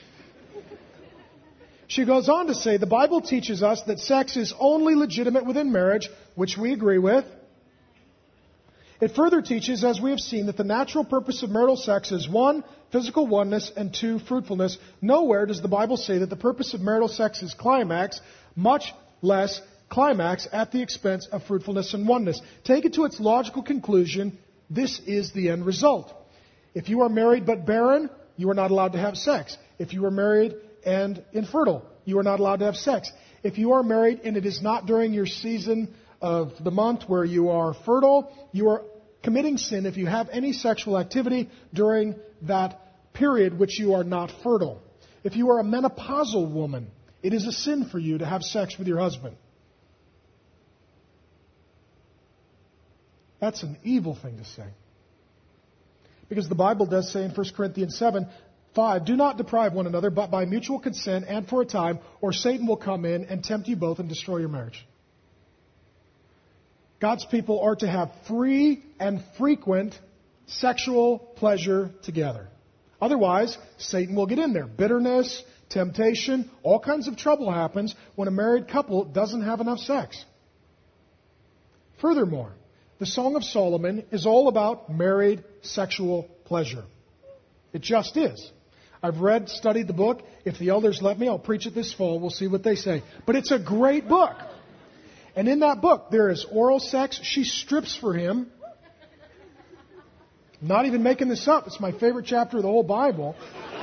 She goes on to say, the Bible teaches us that sex is only legitimate within marriage, which we agree with. It further teaches, as we have seen, that the natural purpose of marital sex is one, physical oneness, and two, fruitfulness. Nowhere does the Bible say that the purpose of marital sex is climax, much less climax at the expense of fruitfulness and oneness. Take it to its logical conclusion, this is the end result. If you are married but barren, you are not allowed to have sex. If you are married and infertile, you are not allowed to have sex. If you are married and it is not during your season of the month where you are fertile, you are committing sin if you have any sexual activity during that period which you are not fertile. If you are a menopausal woman, it is a sin for you to have sex with your husband. That's an evil thing to say. Because the Bible does say in First Corinthians seven, five, do not deprive one another, but by mutual consent and for a time, or Satan will come in and tempt you both and destroy your marriage. God's people are to have free and frequent sexual pleasure together. Otherwise, Satan will get in there. Bitterness, temptation, all kinds of trouble happens when a married couple doesn't have enough sex. Furthermore, the Song of Solomon is all about married sexual pleasure. It just is. I've read, studied the book. If the elders let me, I'll preach it this fall. We'll see what they say. But it's a great book. And in that book, there is oral sex. She strips for him. I'm not even making this up. It's my favorite chapter of the whole Bible.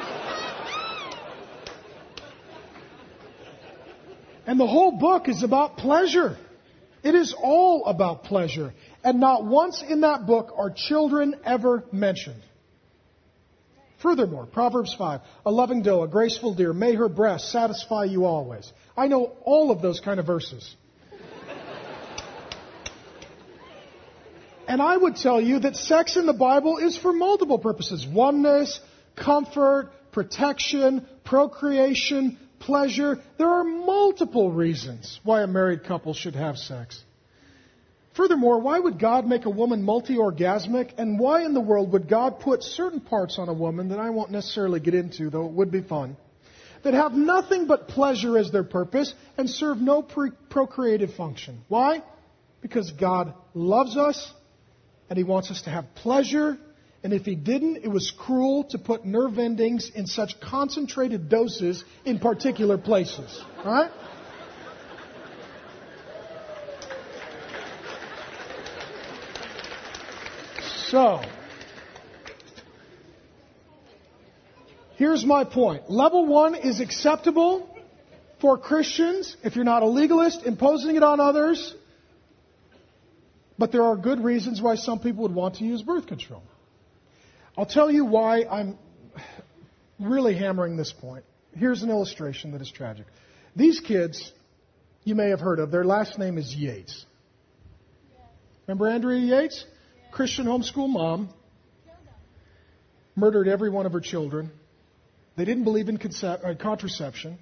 And the whole book is about pleasure. It is all about pleasure. And not once in that book are children ever mentioned. Furthermore, Proverbs five, a loving doe, a graceful deer, may her breast satisfy you always. I know all of those kind of verses. And I would tell you that sex in the Bible is for multiple purposes. Oneness, comfort, protection, procreation, pleasure. There are multiple reasons why a married couple should have sex. Furthermore, why would God make a woman multi-orgasmic? And why in the world would God put certain parts on a woman that I won't necessarily get into, though it would be fun, that have nothing but pleasure as their purpose and serve no pre- procreative function? Why? Because God loves us and He wants us to have pleasure. And if He didn't, it was cruel to put nerve endings in such concentrated doses in particular places. All right? So, here's my point. Level one is acceptable for Christians if you're not a legalist, imposing it on others. But there are good reasons why some people would want to use birth control. I'll tell you why I'm really hammering this point. Here's an illustration that is tragic. These kids, you may have heard of, their last name is Yates. Remember Andrea Yates? Christian homeschool mom. Murdered every one of her children. They didn't believe in concep- uh, contraception.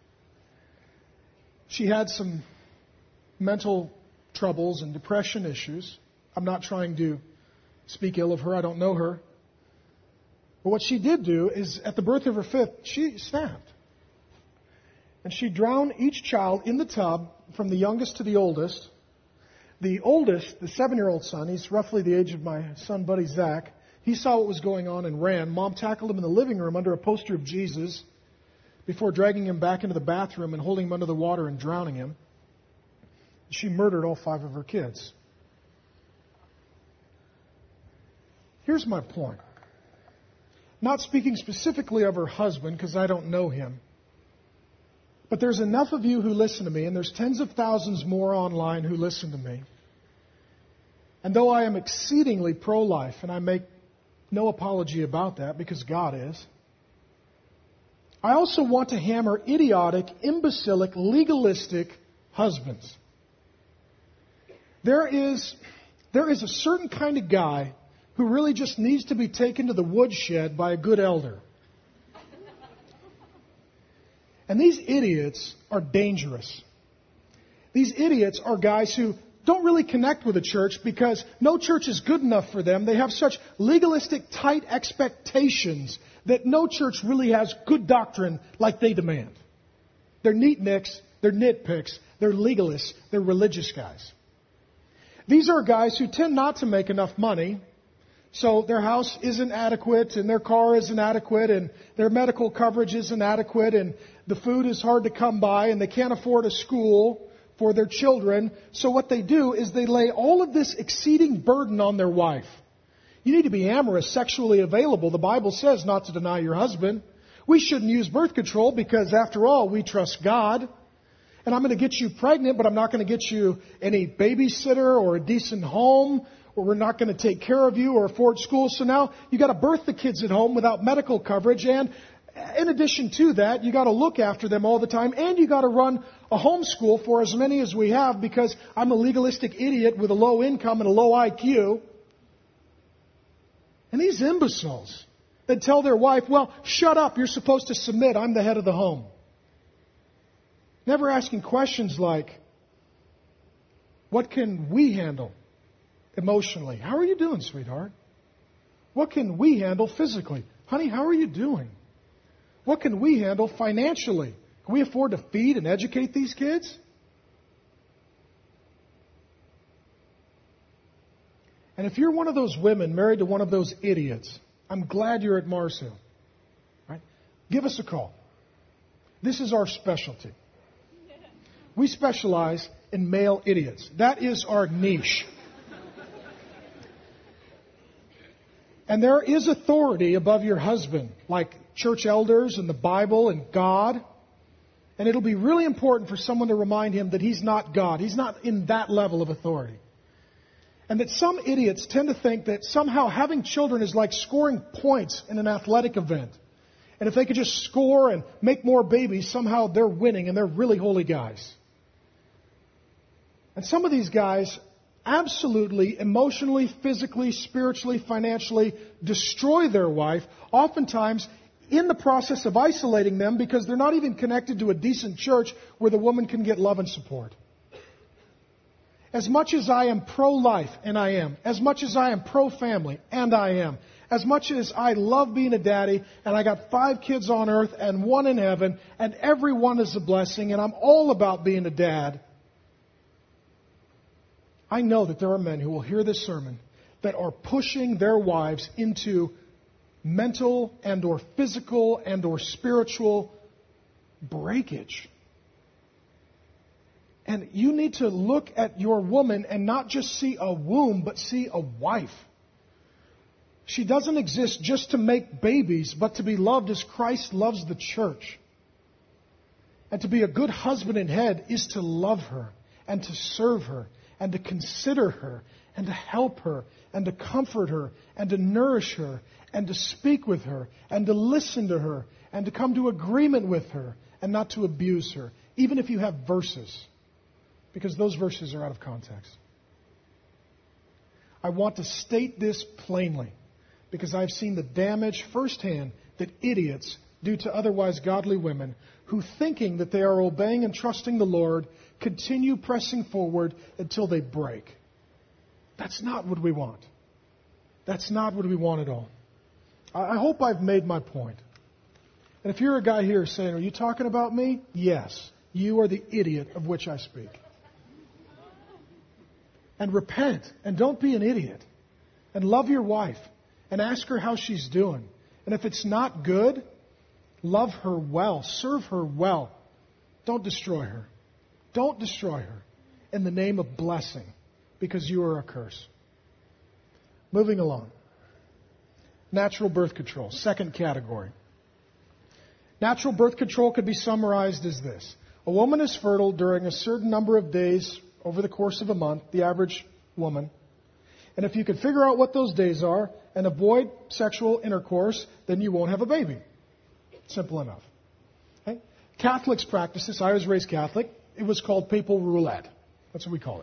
She had some mental troubles and depression issues. I'm not trying to speak ill of her. I don't know her. But what she did do is, at the birth of her fifth, she snapped. And she drowned each child in the tub, from the youngest to the oldest. The oldest, the seven-year-old son, he's roughly the age of my son, buddy Zach. He saw what was going on and ran. Mom tackled him in the living room under a poster of Jesus before dragging him back into the bathroom and holding him under the water and drowning him. She murdered all five of her kids. Here's my point. Not speaking specifically of her husband, because I don't know him. But there's enough of you who listen to me, and there's tens of thousands more online who listen to me. And though I am exceedingly pro-life, and I make no apology about that because God is, I also want to hammer idiotic, imbecilic, legalistic husbands. There is, there is a certain kind of guy who really just needs to be taken to the woodshed by a good elder. And these idiots are dangerous. These idiots are guys who don't really connect with the church because no church is good enough for them. They have such legalistic, tight expectations that no church really has good doctrine like they demand. They're neatnicks, they're nitpicks, they're legalists, they're religious guys. These are guys who tend not to make enough money, so their house isn't adequate, and their car isn't adequate, and their medical coverage isn't adequate, and the food is hard to come by, and they can't afford a school for their children. So what they do is they lay all of this exceeding burden on their wife. You need to be amorous, sexually available. The Bible says not to deny your husband. We shouldn't use birth control because, after all, we trust God. And I'm going to get you pregnant, but I'm not going to get you any babysitter or a decent home, or we're not going to take care of you or afford school. So now you got to birth the kids at home without medical coverage. And in addition to that, you got to look after them all the time, and you got to run a homeschool for as many as we have because I'm a legalistic idiot with a low income and a low I Q. And these imbeciles that tell their wife, well, shut up, you're supposed to submit, I'm the head of the home. Never asking questions like, what can we handle emotionally? How are you doing, sweetheart? What can we handle physically? Honey, how are you doing? What can we handle financially? Can we afford to feed and educate these kids? And if you're one of those women married to one of those idiots, I'm glad you're at Marsu. Right? Give us a call. This is our specialty. We specialize in male idiots. That is our niche. And there is authority above your husband, like church elders and the Bible and God. And it'll be really important for someone to remind him that he's not God. He's not in that level of authority. And that some idiots tend to think that somehow having children is like scoring points in an athletic event. And if they could just score and make more babies, somehow they're winning and they're really holy guys. And some of these guys absolutely, emotionally, physically, spiritually, financially destroy their wife, oftentimes in the process of isolating them because they're not even connected to a decent church where the woman can get love and support. As much as I am pro-life, and I am, as much as I am pro-family, and I am, as much as I love being a daddy, and I got five kids on earth and one in heaven, and every one is a blessing, and I'm all about being a dad, I know that there are men who will hear this sermon that are pushing their wives into mental and or physical and or spiritual breakage. And you need to look at your woman and not just see a womb, but see a wife. She doesn't exist just to make babies, but to be loved as Christ loves the church. And to be a good husband and head is to love her and to serve her and to consider her and to help her and to comfort her and to nourish her and to speak with her and to listen to her and to come to agreement with her and not to abuse her, even if you have verses. Because those verses are out of context. I want to state this plainly because I've seen the damage firsthand that idiots do to otherwise godly women who, thinking that they are obeying and trusting the Lord, continue pressing forward until they break. That's not what we want. That's not what we want at all. I hope I've made my point. And if you're a guy here saying, are you talking about me? Yes. You are the idiot of which I speak. and repent and don't be an idiot and love your wife and ask her how she's doing. And if it's not good, love her well, serve her well. Don't destroy her. Don't destroy her in the name of blessing, because you are a curse. Moving along. Natural birth control, second category. Natural birth control could be summarized as this. A woman is fertile during a certain number of days over the course of a month, the average woman. And if you can figure out what those days are and avoid sexual intercourse, then you won't have a baby. Simple enough. Okay? Catholics practice this. I was raised Catholic. It was called papal roulette. That's what we call it.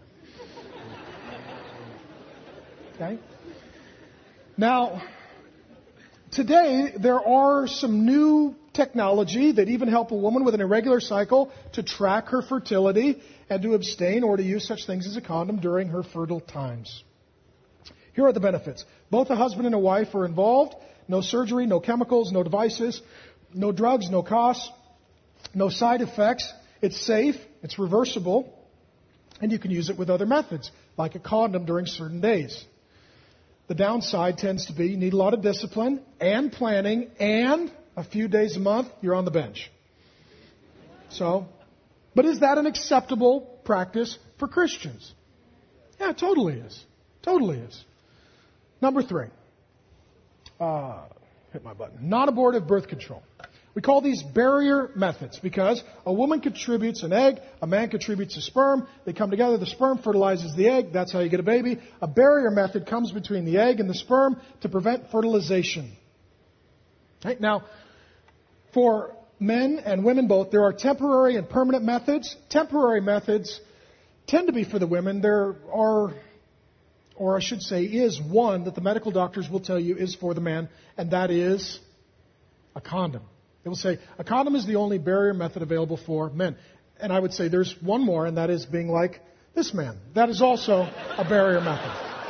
Okay? Now, today there are some new technology that even help a woman with an irregular cycle to track her fertility and to abstain or to use such things as a condom during her fertile times. Here are the benefits. Both a husband and a wife are involved. No surgery, no chemicals, no devices, no drugs, no costs, no side effects. It's safe, it's reversible, and you can use it with other methods, like a condom during certain days. The downside tends to be you need a lot of discipline and planning, and a few days a month, you're on the bench. So, but is that an acceptable practice for Christians? Yeah, it totally is. Totally is. Number three. Uh, hit my button. Non-abortive birth control. We call these barrier methods because a woman contributes an egg, a man contributes a sperm, they come together, the sperm fertilizes the egg, that's how you get a baby. A barrier method comes between the egg and the sperm to prevent fertilization. Right? Now, for men and women both, there are temporary and permanent methods. Temporary methods tend to be for the women. There are, or I should say, is one that the medical doctors will tell you is for the man, and that is a condom. They will say, a condom is the only barrier method available for men. And I would say there's one more, and that is being like this man. That is also a barrier method.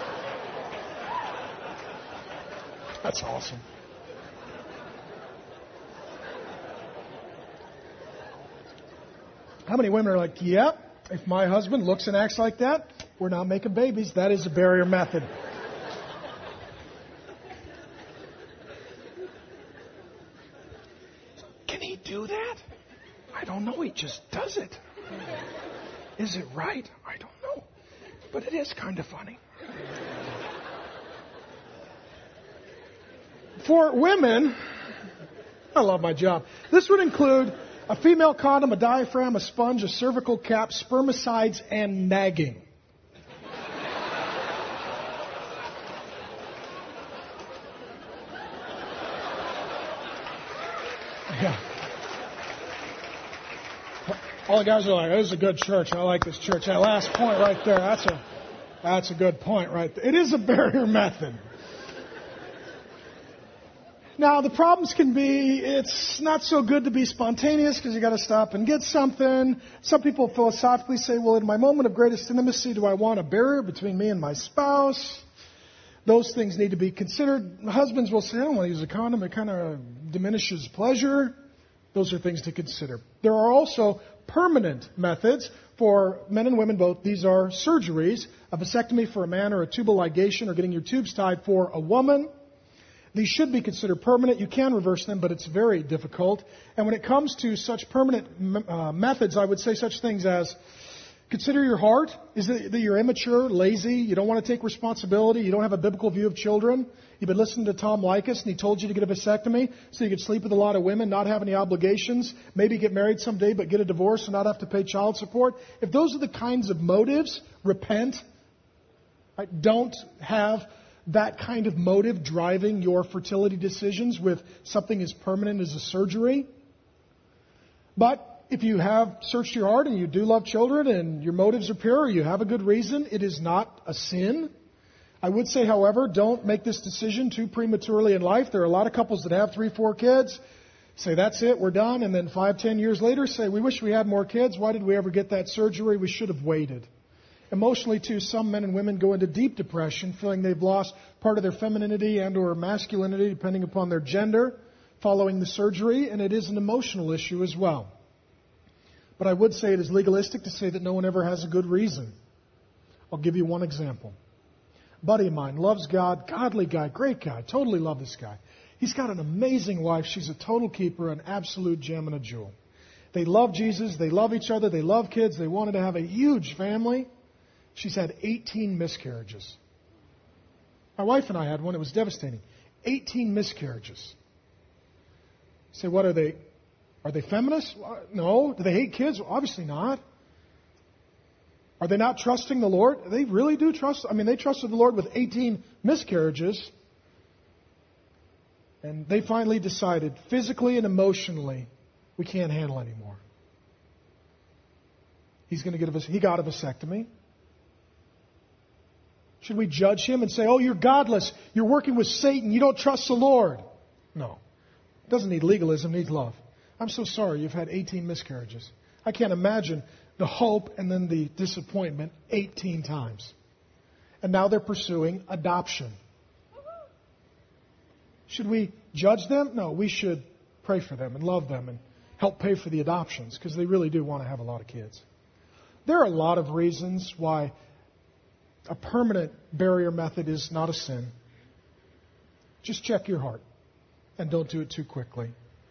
That's awesome. How many women are like, yep, yeah, if my husband looks and acts like that, we're not making babies. That is a barrier method. Can he do that? I don't know. He just does it. Is it right? I don't know. But it is kind of funny. For women, I love my job. This would include a female condom, a diaphragm, a sponge, a cervical cap, spermicides, and nagging. Yeah. All the guys are like, this is a good church. I like this church. That last point right there, that's a, that's a good point right there. It is a barrier method. Now, the problems can be, it's not so good to be spontaneous because you got to stop and get something. Some people philosophically say, well, in my moment of greatest intimacy, do I want a barrier between me and my spouse? Those things need to be considered. Husbands will say, I don't want to use a condom. It kind of diminishes pleasure. Those are things to consider. There are also permanent methods for men and women both. These are surgeries, a vasectomy for a man or a tubal ligation or getting your tubes tied for a woman. These should be considered permanent. You can reverse them, but it's very difficult. And when it comes to such permanent uh, methods, I would say such things as consider your heart. Is it that you're immature, lazy, you don't want to take responsibility, you don't have a biblical view of children? You've been listening to Tom Likas, and he told you to get a vasectomy so you could sleep with a lot of women, not have any obligations, maybe get married someday, but get a divorce and not have to pay child support. If those are the kinds of motives, repent. Right? Don't have that kind of motive driving your fertility decisions with something as permanent as a surgery. But if you have searched your heart and you do love children and your motives are pure, or you have a good reason, it is not a sin. I would say, however, don't make this decision too prematurely in life. There are a lot of couples that have three, four kids, say, that's it, we're done, and then five, ten years later say, we wish we had more kids. Why did we ever get that surgery? We should have waited. Emotionally, too, some men and women go into deep depression, feeling they've lost part of their femininity and or masculinity, depending upon their gender, following the surgery, and it is an emotional issue as well. But I would say it is legalistic to say that no one ever has a good reason. I'll give you one example. A buddy of mine loves God, godly guy, great guy, totally love this guy. He's got an amazing wife. She's a total keeper, an absolute gem and a jewel. They love Jesus. They love each other. They love kids. They wanted to have a huge family. She's had eighteen miscarriages. My wife and I had one. It was devastating. eighteen miscarriages. You say, what are they? Are they feminists? No. Do they hate kids? Well, obviously not. Are they not trusting the Lord? They really do trust. I mean, they trusted the Lord with eighteen miscarriages. And they finally decided, physically and emotionally, we can't handle anymore. He's going to get a, he got a vasectomy. Should we judge him and say, oh, you're godless. You're working with Satan. You don't trust the Lord. No. It doesn't need legalism. It needs love. I'm so sorry you've had eighteen miscarriages. I can't imagine the hope and then the disappointment eighteen times. And now they're pursuing adoption. Should we judge them? No, we should pray for them and love them and help pay for the adoptions because they really do want to have a lot of kids. There are a lot of reasons why a permanent barrier method is not a sin. Just check your heart and don't do it too quickly.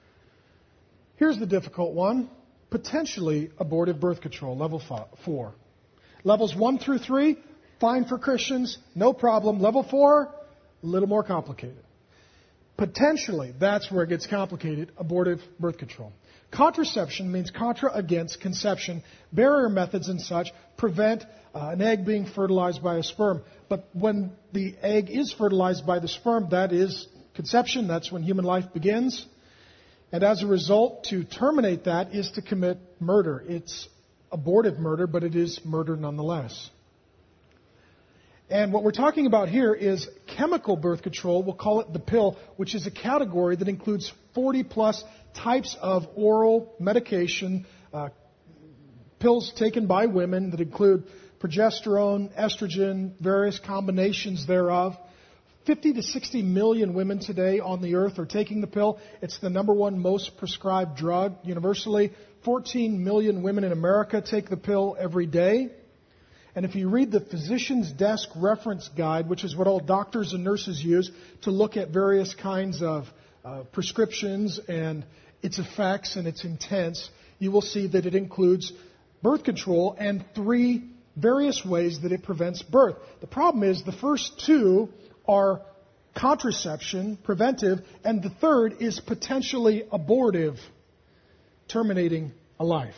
Here's the difficult one. Potentially abortive birth control, level five, four. Levels one through three, fine for Christians, no problem. Level four, a little more complicated. Potentially, that's where it gets complicated, abortive birth control. Contraception means contra against conception. Barrier methods and such prevent uh, an egg being fertilized by a sperm. But when the egg is fertilized by the sperm, that is conception. That's when human life begins. And as a result, to terminate that is to commit murder. It's abortive murder, but it is murder nonetheless. And what we're talking about here is chemical birth control. We'll call it the pill, which is a category that includes forty plus types of oral medication, uh, pills taken by women that include progesterone, estrogen, various combinations thereof. fifty to sixty million women today on the earth are taking the pill. It's the number one most prescribed drug universally. fourteen million women in America take the pill every day. And if you read the Physician's Desk Reference Guide, which is what all doctors and nurses use to look at various kinds of uh, prescriptions and its effects and its intents, you will see that it includes birth control and three various ways that it prevents birth. The problem is the first two are contraception, preventive, and the third is potentially abortive, terminating a life.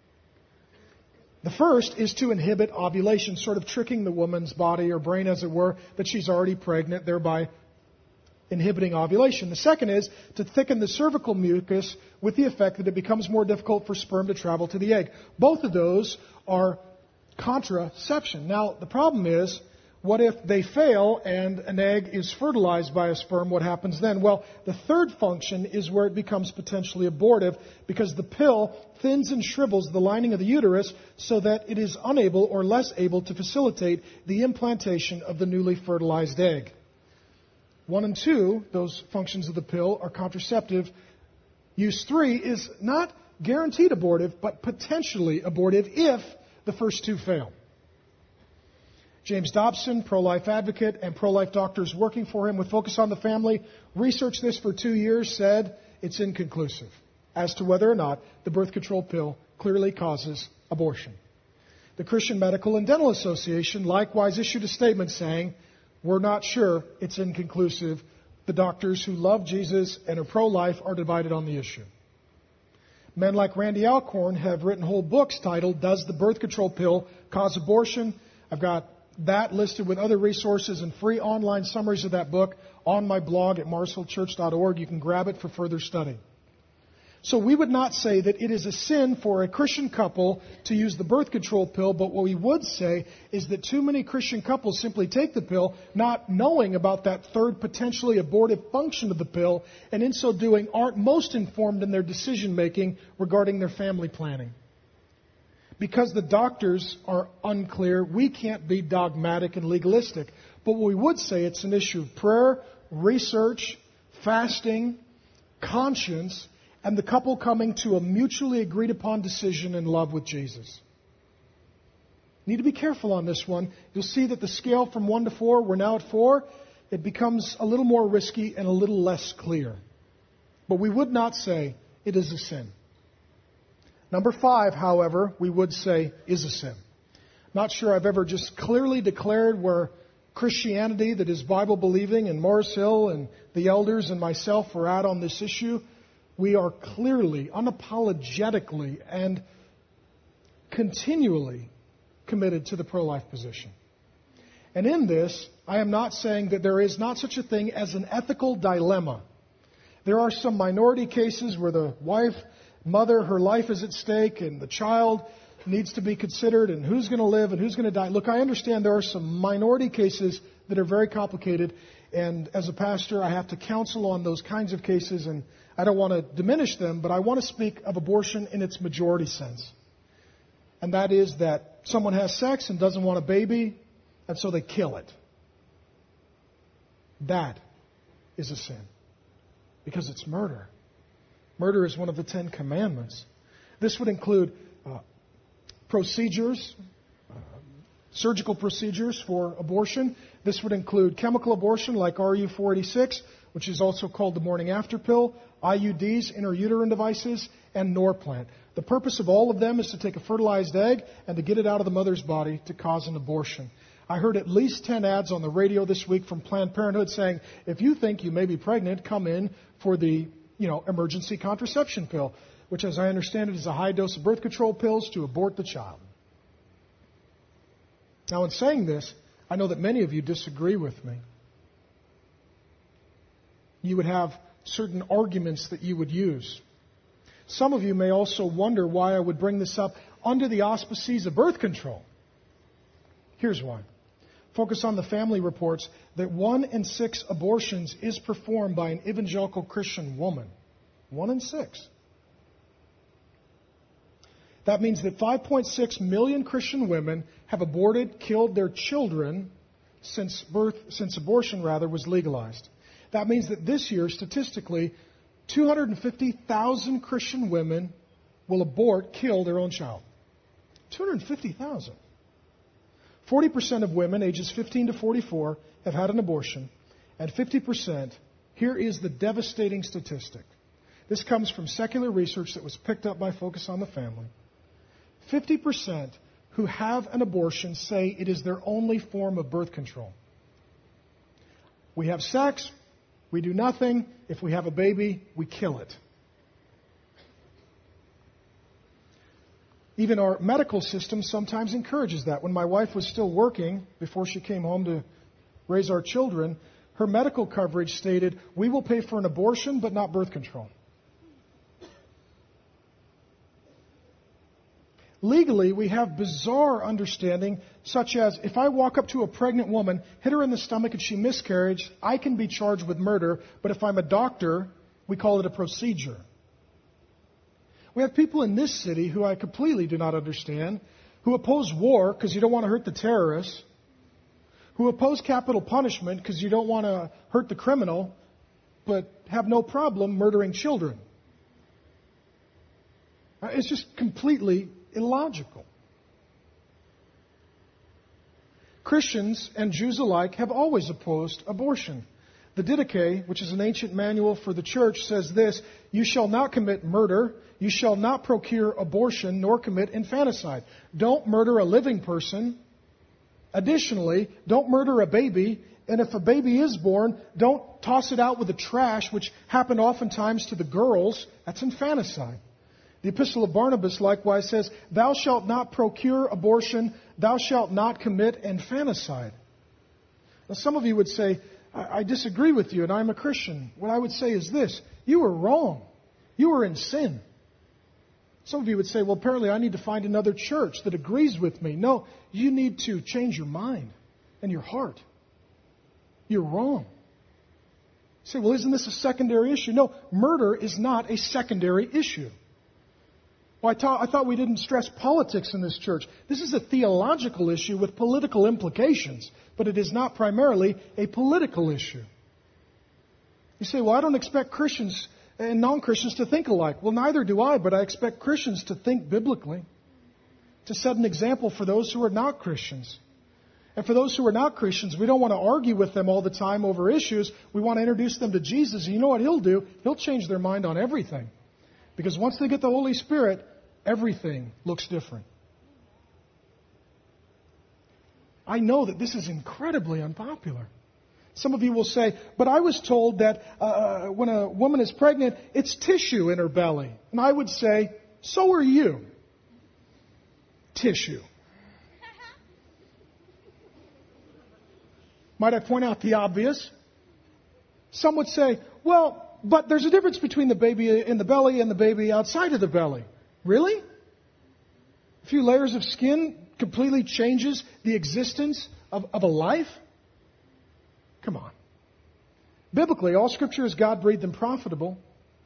The first is to inhibit ovulation, sort of tricking the woman's body or brain, as it were, that she's already pregnant, thereby inhibiting ovulation. The second is to thicken the cervical mucus with the effect that it becomes more difficult for sperm to travel to the egg. Both of those are contraception. Now, the problem is, what if they fail and an egg is fertilized by a sperm? What happens then? Well, the third function is where it becomes potentially abortive because the pill thins and shrivels the lining of the uterus so that it is unable or less able to facilitate the implantation of the newly fertilized egg. One and two, those functions of the pill, are contraceptive. Use three is not guaranteed abortive, but potentially abortive if the first two fail. James Dobson, pro-life advocate, and pro-life doctors working for him with Focus on the Family, researched this for two years, said it's inconclusive as to whether or not the birth control pill clearly causes abortion. The Christian Medical and Dental Association likewise issued a statement saying, we're not sure, it's inconclusive. The doctors who love Jesus and are pro-life are divided on the issue. Men like Randy Alcorn have written whole books titled, Does the Birth Control Pill Cause Abortion? I've got that listed with other resources and free online summaries of that book on my blog at mars hill church dot org. You can grab it for further study. So we would not say that it is a sin for a Christian couple to use the birth control pill, but what we would say is that too many Christian couples simply take the pill not knowing about that third potentially abortive function of the pill, and in so doing aren't most informed in their decision making regarding their family planning. Because the doctors are unclear, we can't be dogmatic and legalistic. But what we would say, it's an issue of prayer, research, fasting, conscience, and the couple coming to a mutually agreed upon decision in love with Jesus. Need to be careful on this one. You'll see that the scale from one to four, we're now at four. It becomes a little more risky and a little less clear. But we would not say it is a sin. Number five, however, we would say is a sin. Not sure I've ever just clearly declared where Christianity that is Bible believing and Morris Hill and the elders and myself are at on this issue. We are clearly, unapologetically, and continually committed to the pro-life position. And in this, I am not saying that there is not such a thing as an ethical dilemma. There are some minority cases where the wife, mother, her life is at stake and the child needs to be considered and who's going to live and who's going to die. Look, I understand there are some minority cases that are very complicated, and as a pastor, I have to counsel on those kinds of cases, and I don't want to diminish them, but I want to speak of abortion in its majority sense. And that is that someone has sex and doesn't want a baby, and so they kill it. That is a sin. Because it's murder. Murder is one of the Ten Commandments. This would include uh, procedures, uh, surgical procedures for abortion. This would include chemical abortion like R U four eighty-six, which is also called the morning after pill, I U Ds, intrauterine devices, and Norplant. The purpose of all of them is to take a fertilized egg and to get it out of the mother's body to cause an abortion. I heard at least ten ads on the radio this week from Planned Parenthood saying, if you think you may be pregnant, come in for the, you know, emergency contraception pill, which as I understand it is a high dose of birth control pills to abort the child. Now in saying this, I know that many of you disagree with me. You would have certain arguments that you would use. Some of you may also wonder why I would bring this up under the auspices of birth control. Here's why. Focus on the Family reports that one in six abortions is performed by an evangelical Christian woman. One in six. That means that five point six million Christian women have aborted, killed their children since birth, since abortion rather was legalized. That means that this year, statistically, two hundred fifty thousand Christian women will abort, kill their own child. two hundred fifty thousand. forty percent of women ages fifteen to forty-four have had an abortion, and fifty percent, here is the devastating statistic. This comes from secular research that was picked up by Focus on the Family. fifty percent who have an abortion say it is their only form of birth control. We have sex, we do nothing. If we have a baby, we kill it. Even our medical system sometimes encourages that. When my wife was still working, before she came home to raise our children, her medical coverage stated, we will pay for an abortion, but not birth control. Legally, we have bizarre understanding, such as if I walk up to a pregnant woman, hit her in the stomach, and she miscarriages, I can be charged with murder, but if I'm a doctor, we call it a procedure. We have people in this city who I completely do not understand, who oppose war because you don't want to hurt the terrorists, who oppose capital punishment because you don't want to hurt the criminal, but have no problem murdering children. It's just completely illogical. Christians and Jews alike have always opposed abortion. The Didache, which is an ancient manual for the church, says this: you shall not commit murder, you shall not procure abortion, nor commit infanticide. Don't murder a living person. Additionally, don't murder a baby, and if a baby is born, don't toss it out with the trash, which happened oftentimes to the girls. That's infanticide. The Epistle of Barnabas likewise says, thou shalt not procure abortion, thou shalt not commit infanticide. Now some of you would say, I disagree with you and I'm a Christian. What I would say is this: you are wrong. You are in sin. Some of you would say, well, apparently I need to find another church that agrees with me. No, you need to change your mind and your heart. You're wrong. You say, well, isn't this a secondary issue? No, murder is not a secondary issue. Well, I, ta- I thought we didn't stress politics in this church. This is a theological issue with political implications, but it is not primarily a political issue. You say, well, I don't expect Christians and non-Christians to think alike. Well, neither do I, but I expect Christians to think biblically. to set an example for those who are not Christians. And for those who are not Christians, we don't want to argue with them all the time over issues. We want to introduce them to Jesus. And you know what He'll do? He'll change their mind on everything. Because once they get the Holy Spirit, everything looks different. I know that this is incredibly unpopular. Some of you will say, but I was told that uh, when a woman is pregnant, it's tissue in her belly. And I would say, so are you. Tissue. Might I point out the obvious? Some would say, well, but there's a difference between the baby in the belly and the baby outside of the belly. Really? A few layers of skin completely changes the existence of, of a life? Come on. Biblically, all Scripture is God-breathed and profitable.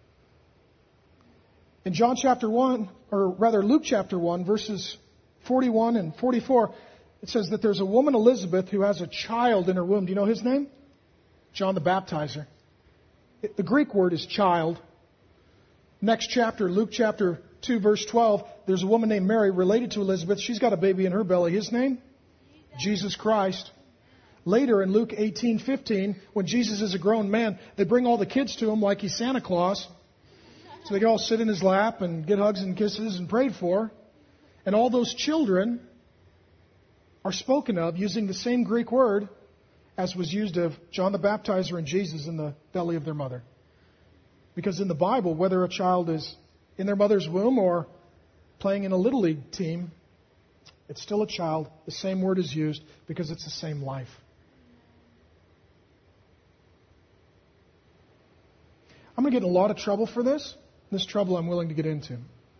In John chapter one, or rather Luke chapter one, verses forty-one and forty-four, it says that there's a woman, Elizabeth, who has a child in her womb. Do you know his name? John the Baptizer. The Greek word is child. Next chapter, Luke chapter two, verse twelve, there's a woman named Mary related to Elizabeth. She's got a baby in her belly. His name? Jesus Christ. Later in Luke eighteen fifteen, when Jesus is a grown man, they bring all the kids to him like he's Santa Claus. So they can all sit in his lap and get hugs and kisses and prayed for. And all those children are spoken of using the same Greek word as was used of John the Baptizer and Jesus in the belly of their mother. Because in the Bible, whether a child is in their mother's womb or playing in a little league team, it's still a child. The same word is used because it's the same life. I'm going to get in a lot of trouble for this. This trouble I'm willing to get into.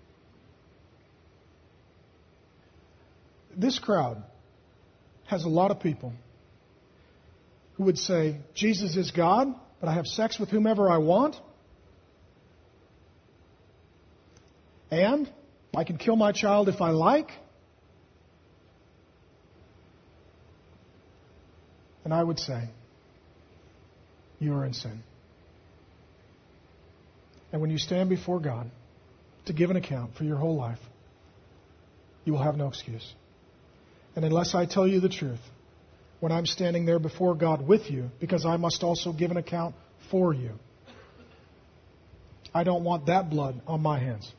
This crowd has a lot of people who would say, Jesus is God, but I have sex with whomever I want. And I can kill my child if I like. And I would say, you are in sin. And when you stand before God to give an account for your whole life, you will have no excuse. And unless I tell you the truth, when I'm standing there before God with you, because I must also give an account for you, I don't want that blood on my hands.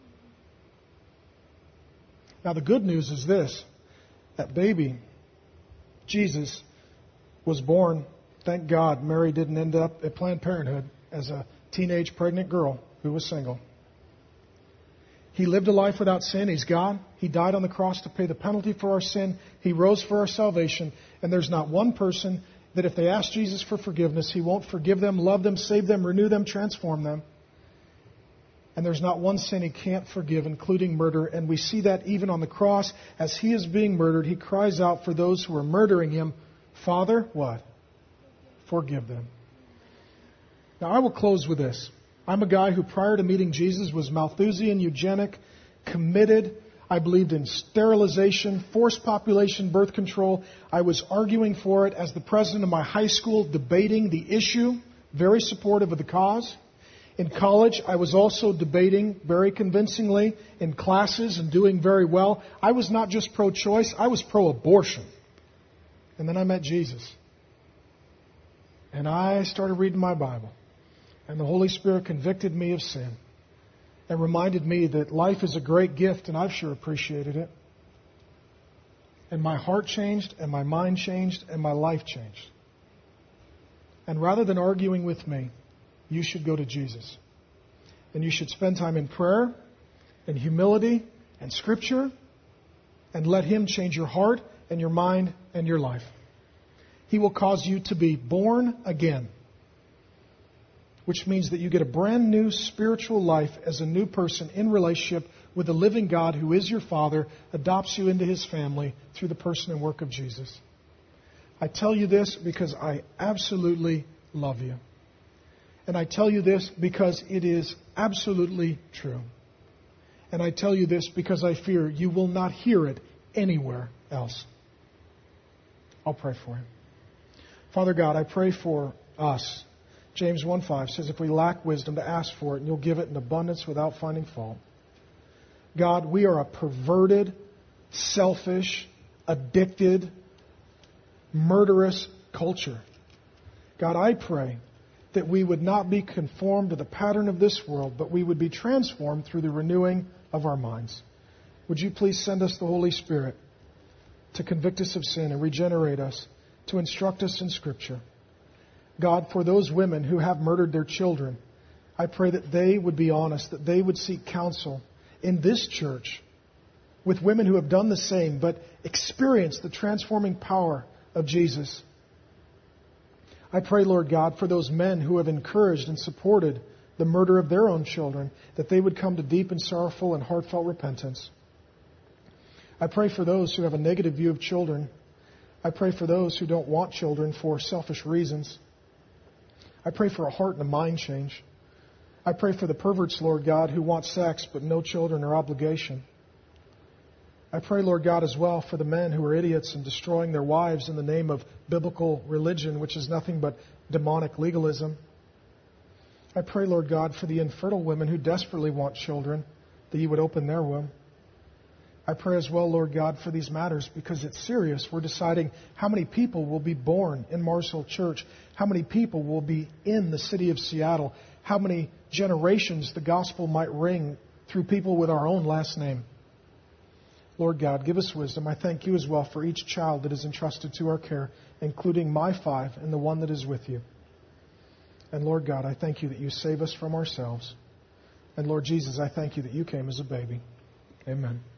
Now the good news is this, that baby, Jesus, was born, thank God Mary didn't end up at Planned Parenthood as a teenage pregnant girl who was single. He lived a life without sin. He's God. He died on the cross to pay the penalty for our sin. He rose for our salvation. And there's not one person that if they ask Jesus for forgiveness, He won't forgive them, love them, save them, renew them, transform them. And there's not one sin He can't forgive, including murder. And we see that even on the cross. As He is being murdered, He cries out for those who are murdering Him, Father, what? Forgive them. Now, I will close with this. I'm a guy who, prior to meeting Jesus, was Malthusian, eugenic, committed. I believed in sterilization, forced population birth control. I was arguing for it as the president of my high school, debating the issue, very supportive of the cause. In college, I was also debating very convincingly in classes and doing very well. I was not just pro-choice, I was pro-abortion. And then I met Jesus. And I started reading my Bible. And the Holy Spirit convicted me of sin and reminded me that life is a great gift, and I've sure appreciated it. And my heart changed, and my mind changed, and my life changed. And rather than arguing with me, you should go to Jesus. And you should spend time in prayer and humility and Scripture and let Him change your heart and your mind and your life. He will cause you to be born again, which means that you get a brand new spiritual life as a new person in relationship with the living God who is your Father, adopts you into His family through the person and work of Jesus. I tell you this because I absolutely love you. And I tell you this because it is absolutely true. And I tell you this because I fear you will not hear it anywhere else. I'll pray for you. Father God, I pray for us. James one five says, if we lack wisdom, to ask for it, and you'll give it in abundance without finding fault. God, we are a perverted, selfish, addicted, murderous culture. God, I pray that we would not be conformed to the pattern of this world, but we would be transformed through the renewing of our minds. Would you please send us the Holy Spirit to convict us of sin and regenerate us, to instruct us in Scripture. God, for those women who have murdered their children, I pray that they would be honest, that they would seek counsel in this church with women who have done the same, but experienced the transforming power of Jesus. I pray, Lord God, for those men who have encouraged and supported the murder of their own children, that they would come to deep and sorrowful and heartfelt repentance. I pray for those who have a negative view of children. I pray for those who don't want children for selfish reasons. I pray for a heart and a mind change. I pray for the perverts, Lord God, who want sex but no children or obligation. I pray, Lord God, as well for the men who are idiots and destroying their wives in the name of biblical religion, which is nothing but demonic legalism. I pray, Lord God, for the infertile women who desperately want children, that you would open their womb. I pray as well, Lord God, for these matters because it's serious. We're deciding how many people will be born in Mars Hill Church, how many people will be in the city of Seattle, how many generations the gospel might ring through people with our own last name. Lord God, give us wisdom. I thank you as well for each child that is entrusted to our care, including my five and the one that is with you. And Lord God, I thank you that you save us from ourselves. And Lord Jesus, I thank you that you came as a baby. Amen.